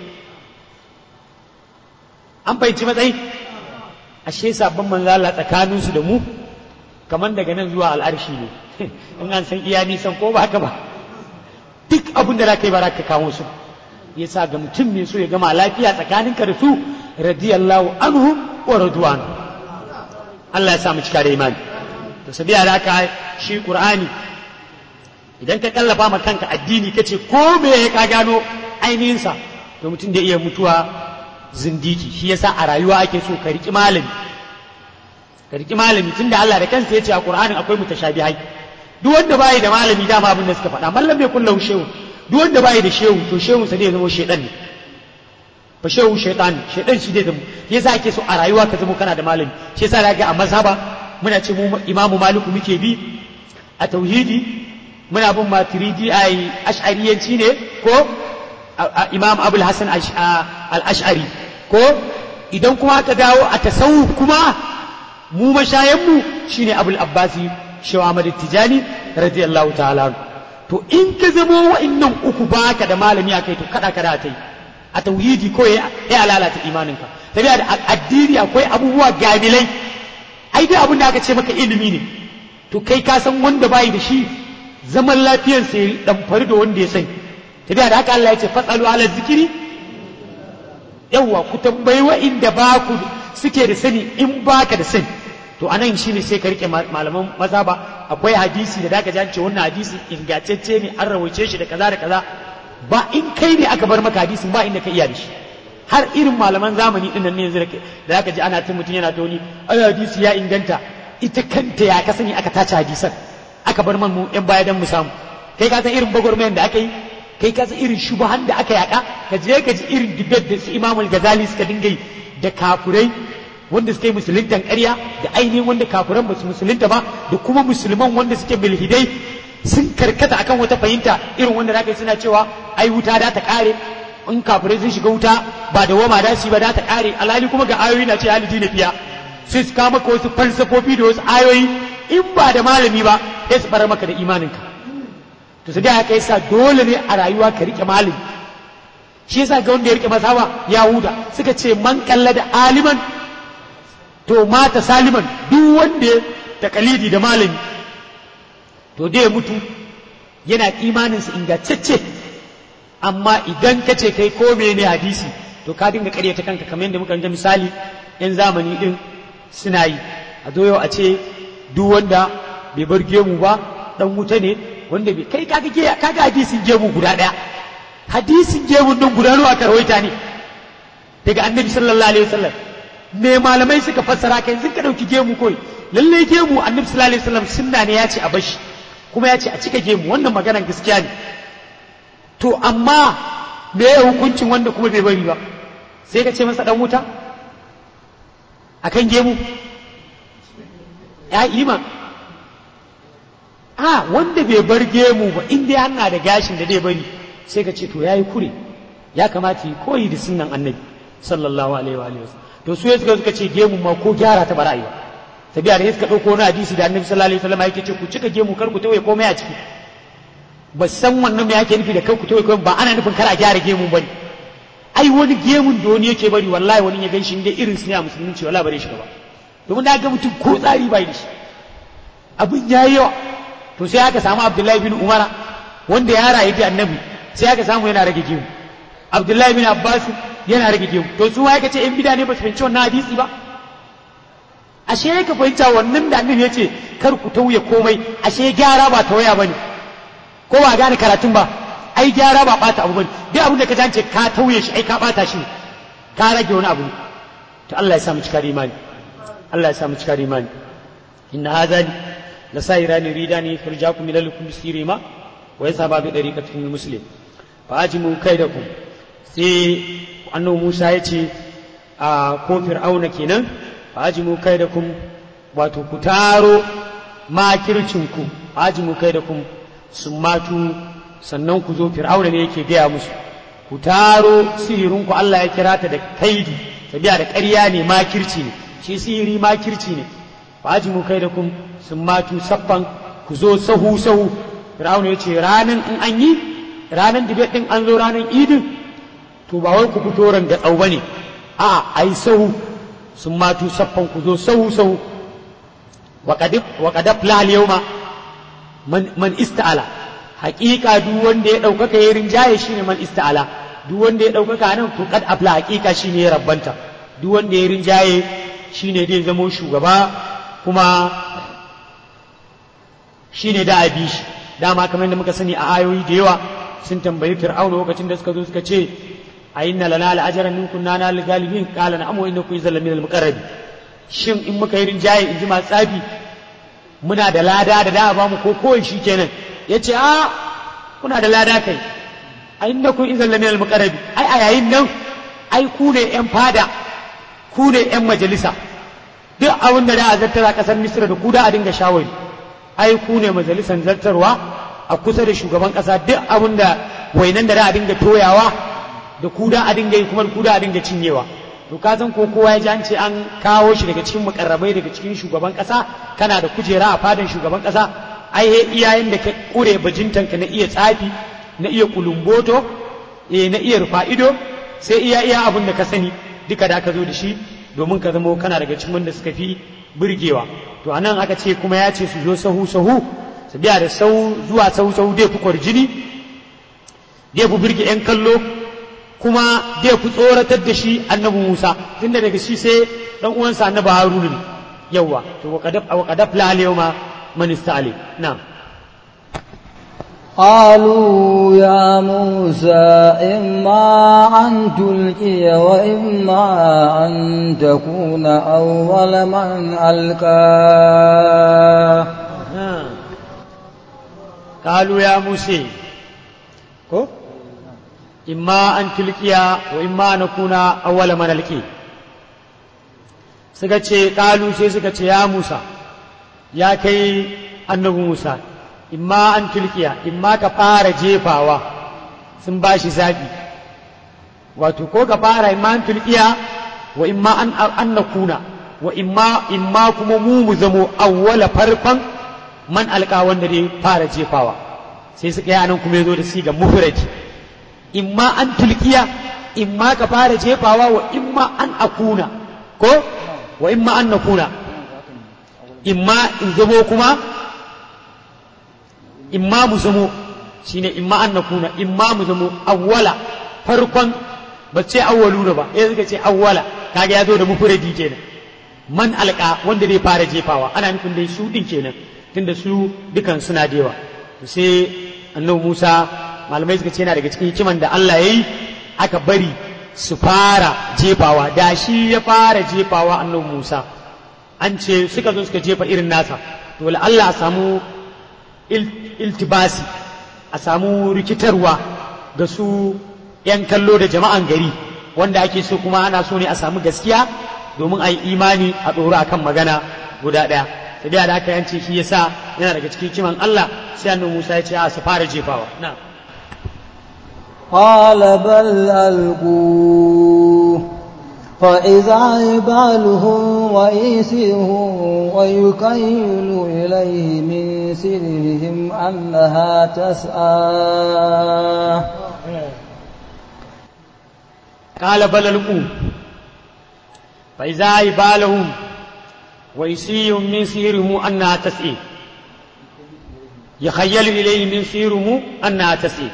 an fahimci matsayi ashe sabon manzo Allah tsakaninsu da mu kamar daga nan zuwa al'arshi ne in an san iya nisan ko ba haka ba duk abin da za ka yi ba za ka kawo su yasa ga mutum mai so ya gama lafiya tsakaninka da su radiyallahu anhu wa radwan Allah ya sa mu cika da imani to sabiya da haka shi Qur'ani idan ka kallafa ma kanka addini kace ko me ka gano ainihin sa to mutum da iya mutuwa zindiki shi yasa a rayuwa ake so ka riki malami tunda Allah da kansa yace a Qur'anin akwai mutashabihai duk wanda bai da malami dama abin da suka faɗa mallam bai kullu shehu duk wanda bai da shehu to shehu sa zai zama shedan ne fa shehu shedan shi zai zama yasa ake so a rayuwa ka zama kana da malami shi yasa daga a mazhaba muna ce mu imamu maliku muke bi a tauhidi muna bin maturidi ai ash'ariyanci ne ko imam abul hasan al-ash'ari ko idan kuma aka dawo a tasawuf kuma mu mashayanmu shine abul abbasi shehu ahmad tijani radiyallahu ta'ala to in ka zamo wa'annan uku baka da malami akai to kada ta yi a tauhidi ko ya lalata imaninka tabiya da addini akwai abubuwa gabilai ai dai abin da aka ce maka ilimi ne to kai ka san wanda bai da shi zaman lafiyar sai dan fari da wanda ya sani tabiya da haka Allah ya ce fasalu ala zikiri yawa ku tambayi wa'inda ba ku suke da sani in baka da sani to anan shine sai ka rike malaman mazhaba akwai hadisi da zaka ji an ce wannan hadisi ingantacce ne an rawaice shi da kaza da kaza ba in kai ne aka bar maka hadisin ba inda ka iya da shi har irin malaman zamani din nan ne yanzu da zaka ji ana tun mutum yana ta wani ai hadisi ya inganta ita kanta ya ka sani aka tace hadisan aka bar man mu yan baya dan mu samu kai ka san irin bagwarmayan da aka yi kai ka san irin shubahan da aka yaka ka je ka ji irin dibet da su Imamul Ghazali suka dinga yi da kafurai wanda suka yi musuluntan ƙarya da ainihin wanda kafuran ba su musulunta ba da kuma musulman wanda suke milhidai sun karkata akan wata fahimta irin wanda da suna cewa ai wuta da ta kare in kafurai sun shiga wuta ba da wama da shi ba da ta kare alhali kuma ga ayoyi na ce haliji na fiya sai su kama maka wasu falsafofi da wasu ayoyi in ba da malami ba sai su bar maka da imaninka to sai haka yasa dole ne a rayuwa ka rike malami shi yasa ga wanda ya rike mazhaba yahuda suka ce man kalla da aliman to mata saliman duk wanda da kalidi da malami to dai ya mutu yana imaninsa ingantacce amma idan ka ce kai ko ne hadisi to ka dinga ƙaryata kanka kamar yadda muka ga misali yan zamani din suna yi a zo yau a ce duk wanda bai bar gemu ba dan wuta ne wanda bai kai kaga hadisin gemu guda daya hadisin gemu nan guda nawa aka rawaita ne daga annabi sallallahu alaihi wasallam me malamai suka fassara kai yanzu ka dauki gemu koi lalle gemu annabi sallallahu alaihi wasallam sunna ne ya ce a bashi kuma ya ce a cika gemu wannan maganar gaskiya ne to amma me ya hukuncin wanda kuma bai bari ba sai ka ce masa dan wuta akan gemu ya ima wanda bai bar gemu ba in dai hanna da gashin da zai bari sai ka ce to yayi kure ya kamata yi koyi da sunnan annabi sallallahu alaihi wa alihi to su suka ce gemu ma ko gyara ta bara'i ba tabiya da suka dauko wani hadisi da annabi sallallahu alaihi wasallam yake ce ku cika gemu kar ku tawaye komai a ciki ba san wannan me yake nufi da kar ku tawaye komai ba ana nufin kar a gyara gemu bane ai wani gemun da wani yake bari wallahi wani ya ganshi inda irin su ne a musulunci wallahi bare shi ba domin da ga mutum ko tsari bai da shi abin yayi yawa to sai aka samu Abdullahi bin Umara wanda ya rayu da annabi sai aka samu yana rage gemu Abdullahi bin Abbas yana rage gemu to su ma yake ce in bida ne ba su fahimci wannan hadisi ba ashe ka fahimta wannan da annabi ya ce kar ku tauye komai ashe gyara ba tawaya bane ko ba gane karatun ba ai gyara ba bata abu bane duk abin da ka jance ka tauye shi ai ka bata shi ka rage wani abu to Allah ya sa mu cika imani Allah ya sa mu cika imani inna hadani la sayrani ridani furjakum min lakum sirima wa yasaba bi dariqatin muslim fa ajimu kaidakum sai annabi Musa ya ce a ko fir'auna kenan fa ajimu kaidakum wato ku taro makircinku ajimu kaidakum summatu sannan ku zo fir'auna ne yake gaya musu ku taro sihirinku Allah ya kira ta da kaidi tabiya da ƙarya ne makirci ne shi sihiri makirci ne fajimu kaidakum summatu saffan ku zo sahu sahu fir'auna yace ranan in an yi ranan dibe din an zo ranan idin to ba wai ku fito ran da tsau bane a ai sahu summatu saffan ku zo sahu sahu wa qad la al yawma man ista'ala haƙiƙa duk wanda ya ɗaukaka ya rinjaye shi ne man ista'ala duk wanda ya ɗaukaka nan to kad afla haƙiƙa shi ne ya rabbanta duk wanda ya rinjaye shi ne zai zamo shugaba kuma shi ne da a bi shi dama kamar yadda muka sani a ayoyi da yawa sun tambayi fir'auna lokacin da suka zo suka ce a inna lana al'ajaran min kunna na galibin qala na amu innakum izalla min al-muqarrabi shin in muka yi rinjaye in ji ma tsafi muna da lada da da ba mu ko koyi shi kenan yace a kuna da lada kai a innakum izalla min al-muqarrabi ai a yayin nan ai ku ne yan fada ku ne yan majalisa duk abin da a zartara kasar Misra da ku da a dinga shawari ai ku ne majalisan zartarwa a kusa da shugaban kasa duk abin da wainan da a dinga toyawa da ku da a dinga yi kuma ku da a dinga cinyewa to ka san ko kowa ya ji an ce an kawo shi daga cikin mukarrabai daga cikin shugaban kasa kana da kujera a fadan shugaban kasa ai iyayen da ka kure bajintanka na iya tsafi na iya kulumboto na iya rufa'ido sai iya abin da ka sani duka da ka zo da shi domin ka zama kana daga cikin wanda suka fi burgewa to anan aka ce kuma ya ce su zo sahu sahu su biya da zuwa sahu sahu dai fi kwarjini dai fi burge yan kallo kuma dai fi tsoratar da shi annabi Musa tunda daga shi sai dan uwansa annabi Haruna ne yawa to wa qadaf la al-yawma man ista'ali na'am قالوا يا موسى إما أن تلقي وإما أن تكون أول من ألقى قالوا يا موسى إما أن تلقي وإما أن نكون أول من ألقي سكتشي قالوا سكتشي يا موسى يا كي النبي موسى imma an tulkiya imma ka fara jefawa sun ba shi zaɓi wato ko ka fara imma an tulkiya wa imma an nakuna wa imma kuma mu zamo awwala farkon man alƙa wanda dai fara jefawa sai suka yi anan kuma ya zo da siga mufradi imma an tulkiya imma ka fara jefawa wa imma an akuna ko wa imma an nakuna imma in zamo kuma imma mu zamo shine imma an nakuna imma mu zamo awwala farkon ba ce awwaluna ba suka ce awwala kaga ya zo da mufradi kenan man alqa wanda zai fara jefawa ana nufin dai su din kenan tunda su dukan suna da yawa sai annabi Musa malamai suka ce yana daga cikin hikiman da Allah yayi aka bari su fara jefawa da shi ya fara jefawa annabi Musa an ce suka zo suka jefa irin nasa to la Allah samu iltibasi a samu rikitarwa ga su ‘yan kallo da jama'an gari wanda ake so kuma ana so ne a samu gaskiya domin a yi imani a ɗoro a kan magana guda ɗaya sai da aka yance shi yasa yana daga cikin kiman Allah sai annabi Musa ya ce a su fara jefawa na قال بل ألقوا فإذا عبالهم وعيسيهم ويكيل إليه من سرهم أنها تسعى قال بل ألقوا فإذا عبالهم وعيسيهم من سرهم أنها تسعى يخيل إليه من سرهم أنها تسعى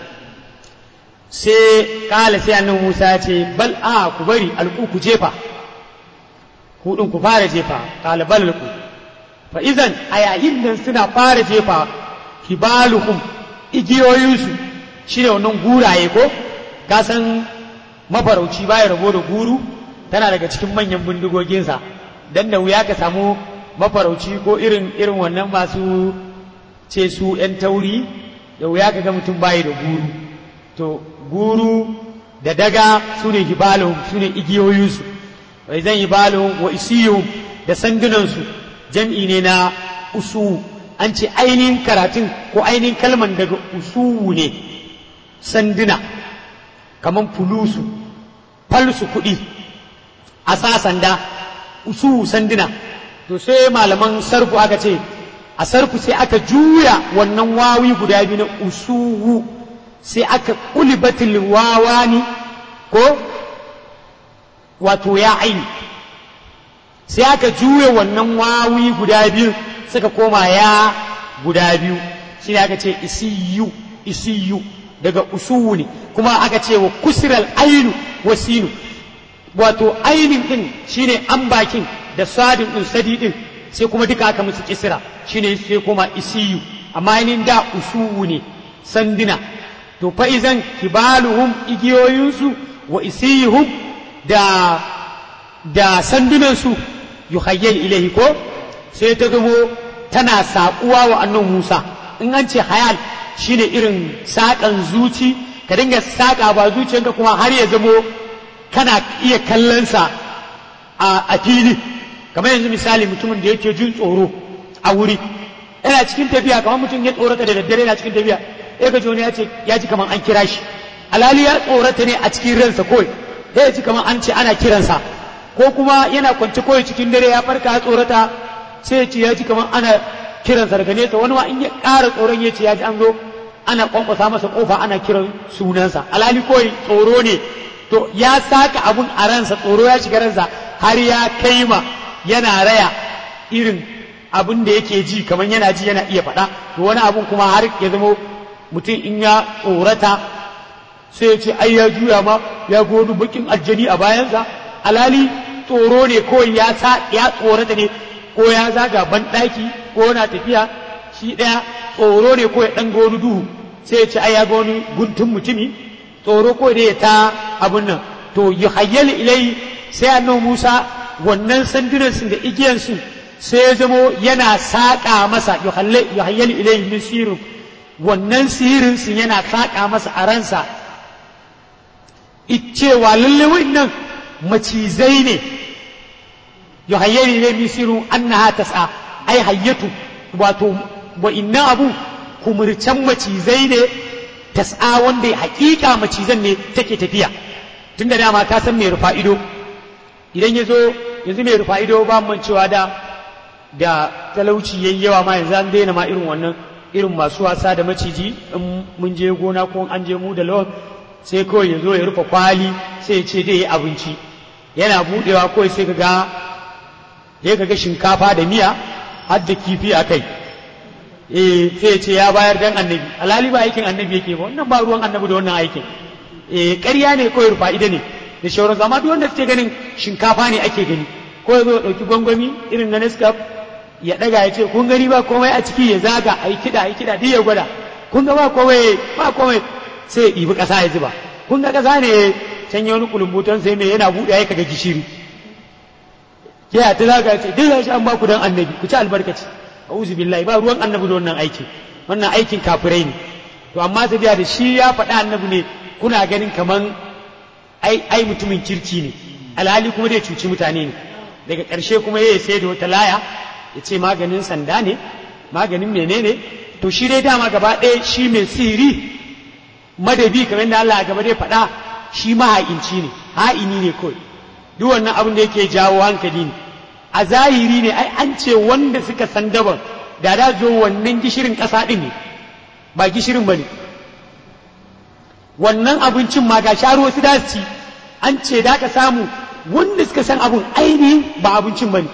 sai kala sai annabi Musa ya ce bal a ku bari alku ku jefa hudun ku fara jefa qala balku fa idan a yayin nan suna fara jefa hibaluhum igiyoyinsu shine wannan guraye ko ka san mafarauci baya rabo da guru tana daga cikin manyan bindigoginsa dan da wuya ka samu mafarauci ko irin wannan masu ce su ‘yan tauri da wuya ka ga mutum bayi da guru to guru da daga su ne hibalun su ne igiyoyinsu wai zan hibalun wa isiyu da sandunansu jam'i ne na usu an ce ainihin karatun ko ainihin kalman daga usu ne sanduna kaman fulusu falsu kuɗi a sa sanda usu sanduna to sai malaman sarku aka ce a sarku sai aka juya wannan wawi guda biyu na usuwu sai aka ulibatil wawani ko wato ya aini sai aka juya wannan wawi guda biyu suka koma ya guda biyu shi ne aka ce isiyu daga usuwu ne kuma aka ce wa kusiral ainu wa sinu wato ainin din shine an bakin da sadin din sadi din sai kuma duka aka musu kisra shine sai kuma isiyu amma ainin da usuwu ne sandina to fa izan kibaluhum igiyoyinsu wa isiyuhum da sandunansu yuhayyal ilaihi ko sai ta zamo tana saƙuwa wa annan Musa in an ce hayal shine irin saƙan zuci ka dinga saƙa ba zuciyanka kuma har ya zamo kana iya kallonsa a fili kamar yanzu misali mutumin da yake jin tsoro a wuri yana cikin tafiya kamar mutum ya tsorata da daddare yana cikin tafiya ya ga wani ya ji kamar an kira shi alhali ya tsorata ne a cikin ransa kawai ya ji kamar an ce ana kiransa ko kuma yana kwance kawai cikin dare ya farka ya tsorata sai ya ce ya ji kamar ana kiransa daga nesa wani ma in ya ƙara tsoron ya ce ya ji an zo ana kwankwasa masa kofa ana kiran sunansa alhali kawai tsoro ne to ya saka abun a ransa tsoro ya shiga ransa har ya kai ma yana raya irin abun da yake ji kamar yana ji yana iya faɗa to wani abun kuma har ya zama mutum in ya tsorata sai ya ce ai ya juya ma ya godu bakin aljani a bayansa alhali tsoro ne kawai ya tsorata ne ko ya zaga banɗaki ko na tafiya shi ɗaya tsoro ne ko ya ɗan gonu duhu sai ya ce ai ya ga wani guntun mutumi tsoro ko da ya ta abun nan to yuhayyal ilai sai annabi Musa wannan sandunansu da igiyansu sai ya zamo yana saƙa masa yuhayyal ilai min sirrin wannan sihirinsu yana saƙa masa a ransa cewa lalle wannan macizai ne yuhayyal ilai min sirrin annaha tas'a ai hayyatu wato wa inna abu kumurcan macizai ne tas'a wanda hakika macizan ne take tafiya tunda dama ka san mai rufa ido idan ya zo yanzu mai rufa ido ba man cewa da talauci yayi yawa ma yanzu an daina ma irin wannan irin masu wasa da maciji in mun je gona ko an je mu da lawan sai kawai ya zo ya rufe kwali sai ya ce dai yi abinci yana budewa kawai sai ka ga shinkafa da miya har da kifi a kai sai ya ce ya bayar dan annabi alhali ba aikin annabi yake ba wannan ba ruwan annabi da wannan aikin ƙarya ne kawai fa'ida ne da shauran zama duk wanda suke ganin shinkafa ne ake gani ko ya zo ɗauki gwangwami irin na Nescaf ya ɗaga ya ce kun gani ba komai a ciki ya zaga a yi kiɗa duk ya gwada kun ga ba komai sai ya ɗibi ƙasa ya zuba kun ga ƙasa ne can wani kulumbutan sai mai yana buɗe ya kaga gishiri ya ta zaga ya ce duk shi an ba ku dan annabi ku ci albarkaci a'udhu billahi ba ruwan annabi da wannan aikin kafirai ne to amma sai da shi ya faɗa annabi ne kuna ganin kaman ai mutumin kirki ne alhali kuma dai cuci mutane ne daga ƙarshe kuma ya sai da wata laya ya ce maganin sanda ne maganin menene to shi dai dama gaba ɗaya shi mai sihiri madabi kamar da Allah gaba dai faɗa shi maha'inci ne ha'ini ne kawai duk wannan abin da yake jawo hankali ne a zahiri ne ai an ce wanda suka san daban da zo wannan gishirin ƙasa ɗin ne ba gishirin ba ne wannan abincin ma ga sharo su da ci an ce da ka samu wanda suka san abun ainihin ba abincin ba ne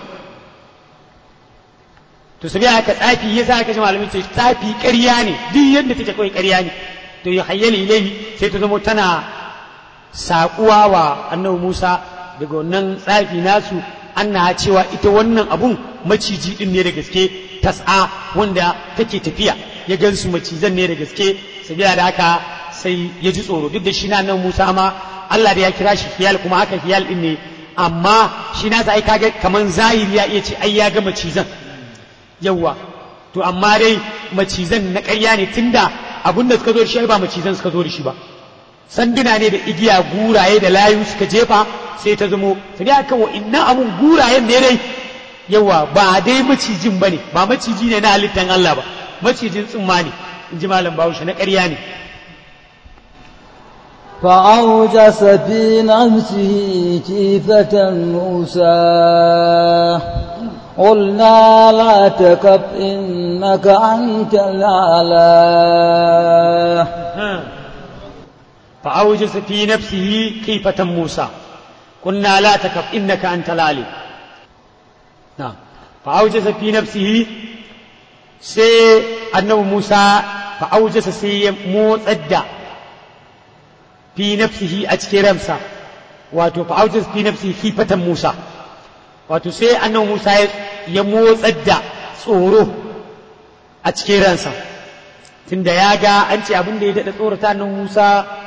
to sabi haka tsafi ya sa aka ce malamin ce tsafi ƙarya ne duk yadda take kawai ƙarya ne to ya hayyali ilaihi sai ta zama tana saƙuwa wa annabi Musa daga wannan tsafi nasu annaha cewa ita wannan abun maciji din ne da gaske tas'a wanda take tafiya ya gansu macizan ne da gaske sabiya da haka sai ya ji tsoro duk da shi na nan Musa ma Allah da ya kira shi hiyal kuma haka hiyal din ne amma shi na sai kaga kaman zahiri ya iya ce ai ya ga macizan yawa to amma dai macizan na ƙarya ne tunda abun da suka zo da shi ba macizan suka zo da shi ba sanduna ne da igiya guraye da layu suka jefa sai ta zamo sai aka wa inna abun gurayen ne dai yawa ba dai macijin bane ba maciji ne na halittan Allah ba macijin tsumma ne in ji malam Bahaushe na ƙarya ne فأوجس في نفسه خيفة موسى قلنا لا تخف إنك أنت الأعلى فأوجس في نفسه خيفة موسى قلنا لا تخف إنك أنت الأعلى نعم فأوجس في نفسه سي أنه موسى فأوجس سي موت أدى في نفسه أتكرمسا واتو فأوجس في نفسه خيفة موسى واتو سي أنه موسى يموت أدى صوره أتكرمسا tunda ya ga an ce abin da ya daɗa tsorata nan Musa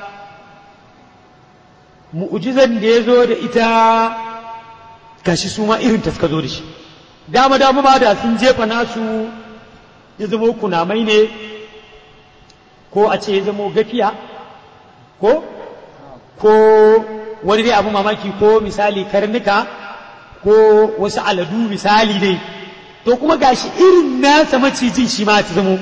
mu'ujizan da ya zo da ita gashi su ma irin ta suka zo da shi dama ma da sun jefa nasu ya zamo kunamai ne ko a ce ya zamo gafiya ko wani dai abu mamaki ko misali karnuka ko wasu aladu misali dai to kuma gashi irin nasa macijin shi ma ta zamo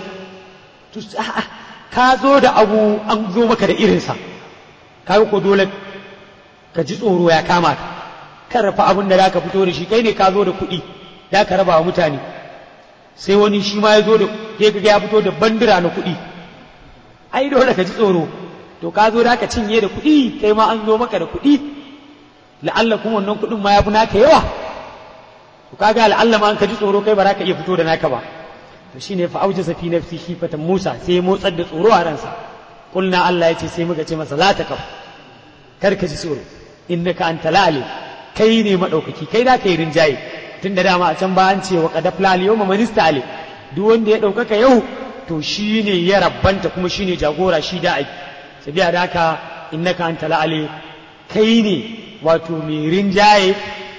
ka zo da abu an zo maka da irinsa kaga ko dole ka ji tsoro ya kama ka kan rafa abin da zaka fito da shi kai ne ka zo da kuɗi ya ka raba wa mutane sai wani shi ma ya zo da ya fito da bandira na kuɗi ai dole ka ji tsoro to ka zo da ka cinye da kuɗi kai ma an zo maka da kuɗi la'alla kuma wannan kuɗin ma ya fi naka yawa to kaga la'alla ma an ka ji tsoro kai ba za ka iya fito da naka ba to shine fa aujasa fi nafsi khifatan Musa sai ya motsar da tsoro a ransa kulna Allah ya ce sai muka ce masa la takaf kar ka ji tsoro innaka anta lali kai ne madaukaki kai da kai rinjaye tunda dama a can ba an ce wa qad aflal yawma man ista'ali duk wanda ya daukaka yau to shine ya rabbanta kuma shine jagora shi da ai sabiya da haka innaka anta lali kai ne wato mai rinjaye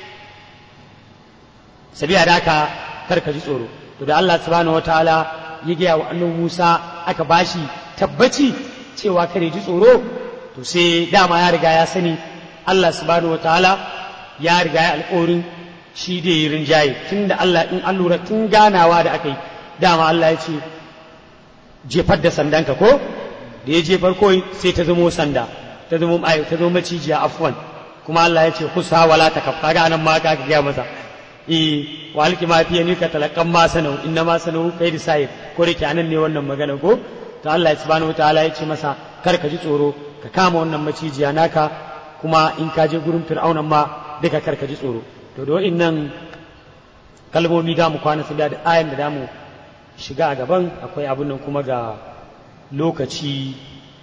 sabiya da haka kar ka ji tsoro to da Allah subhanahu wataala ya gaya wa annabi Musa aka bashi tabbaci cewa kare ji tsoro to sai dama ya riga ya sani Allah subhanahu wataala ya riga ya alƙawarin shi da yi rinjaye tunda Allah in an lura tun ganawa da aka yi dama Allah ya ce jefar da sandanka ko da ya jefar kawai sai ta zamo sanda ta zamo macijiya afwan kuma Allah ya ce kusa wala takaf kaga anan ma ka ga masa wa alki ma fiye ni ka talakan ma sanau inna ma sanau kai da sayid ko da ke anan ne wannan magana ko to Allah subhanahu wataala ya ce masa kar ka ji tsoro ka kama wannan macijiya naka kuma in ka je gurin fir'aunan ma duka kar ka ji tsoro to da wa'innan kalmomi da mu kwana su da ayan da mu shiga a gaban akwai abun nan kuma ga lokaci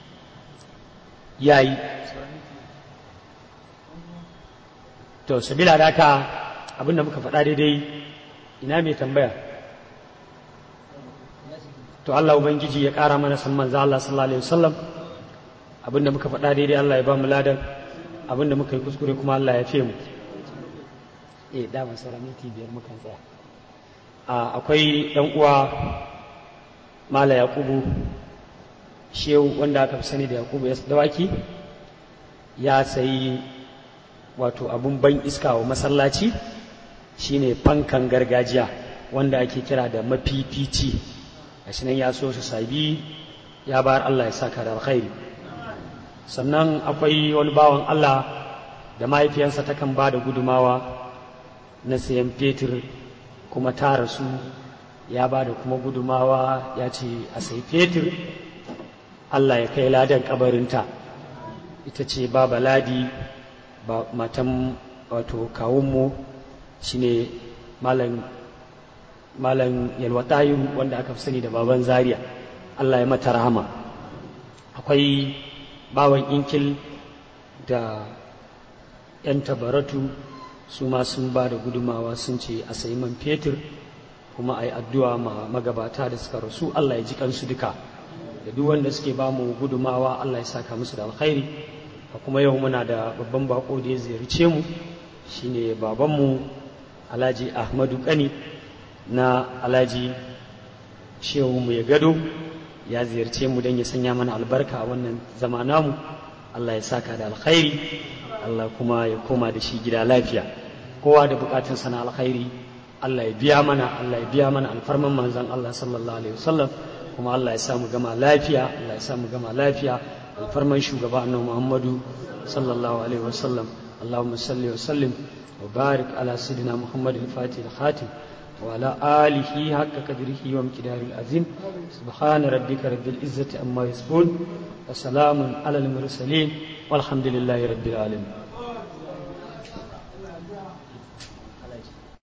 yayi to sabila da haka abinda muka faɗa daidai ina mai tambaya to Allah ubangiji ya ƙara mana san manzo Allah sallallahu alaihi wasallam abinda muka faɗa daidai Allah ya ba mu ladan abinda muka yi kuskure kuma Allah ya fe mu da ban sauran minti biyar mukan tsaya akwai dan uwa Mala Yakubu shehu wanda aka fi sani da Yakubu ya dawaki ya sayi wato abun ban iska wa masallaci shine fankan gargajiya wanda ake kira da mafifici gashi nan ya so su sabi ya bayar Allah ya saka da alkhairi sannan akwai wani bawan Allah da mahaifiyarsa takan ba da gudumawa na sayan fetur kuma ta rasu ya ba da kuma gudumawa ya ce a sai fetur Allah ya kai ladan kabarinta ita ce baba ladi ba matan wato kawunmu shine malam yalwatayu wanda aka fi sani da baban zaria Allah ya mata rahama akwai bawan inkil da yan tabaratu su ma sun ba da gudumawa sun ce a sayi man fetur kuma a yi addu'a ma magabata da suka rasu Allah ya ji kansu duka da duk wanda suke ba mu gudumawa Allah ya saka musu da alkhairi. Kuma yau muna da babban bako da ya ziyarce mu shine babanmu Alhaji Ahmadu Kani na Alhaji Shehu mu ya gado, ya ziyarce mu don ya sanya mana albarka a wannan zama namu. Allah ya saka da alkhairi, Allah kuma ya koma da shi gida lafiya. Kowa da bukatun sana alkhairi Allah ya biya mana alfarman manzon Allah sallallahu alaihi wasallam, kuma Allah ya samu gama lafiya, alfarman shugaba annabi Muhammadu sallallahu alaihi wasallam. Allahumma salli wa sallim wa barik ala sayyidina Muhammadin fatih al-khatim wa ala alihi haqqa qadrihi wa miqdaril azim. Subhana rabbika rabbil izzati amma yasifun wa salamun ala al-mursalin walhamdulillahi rabbil alamin.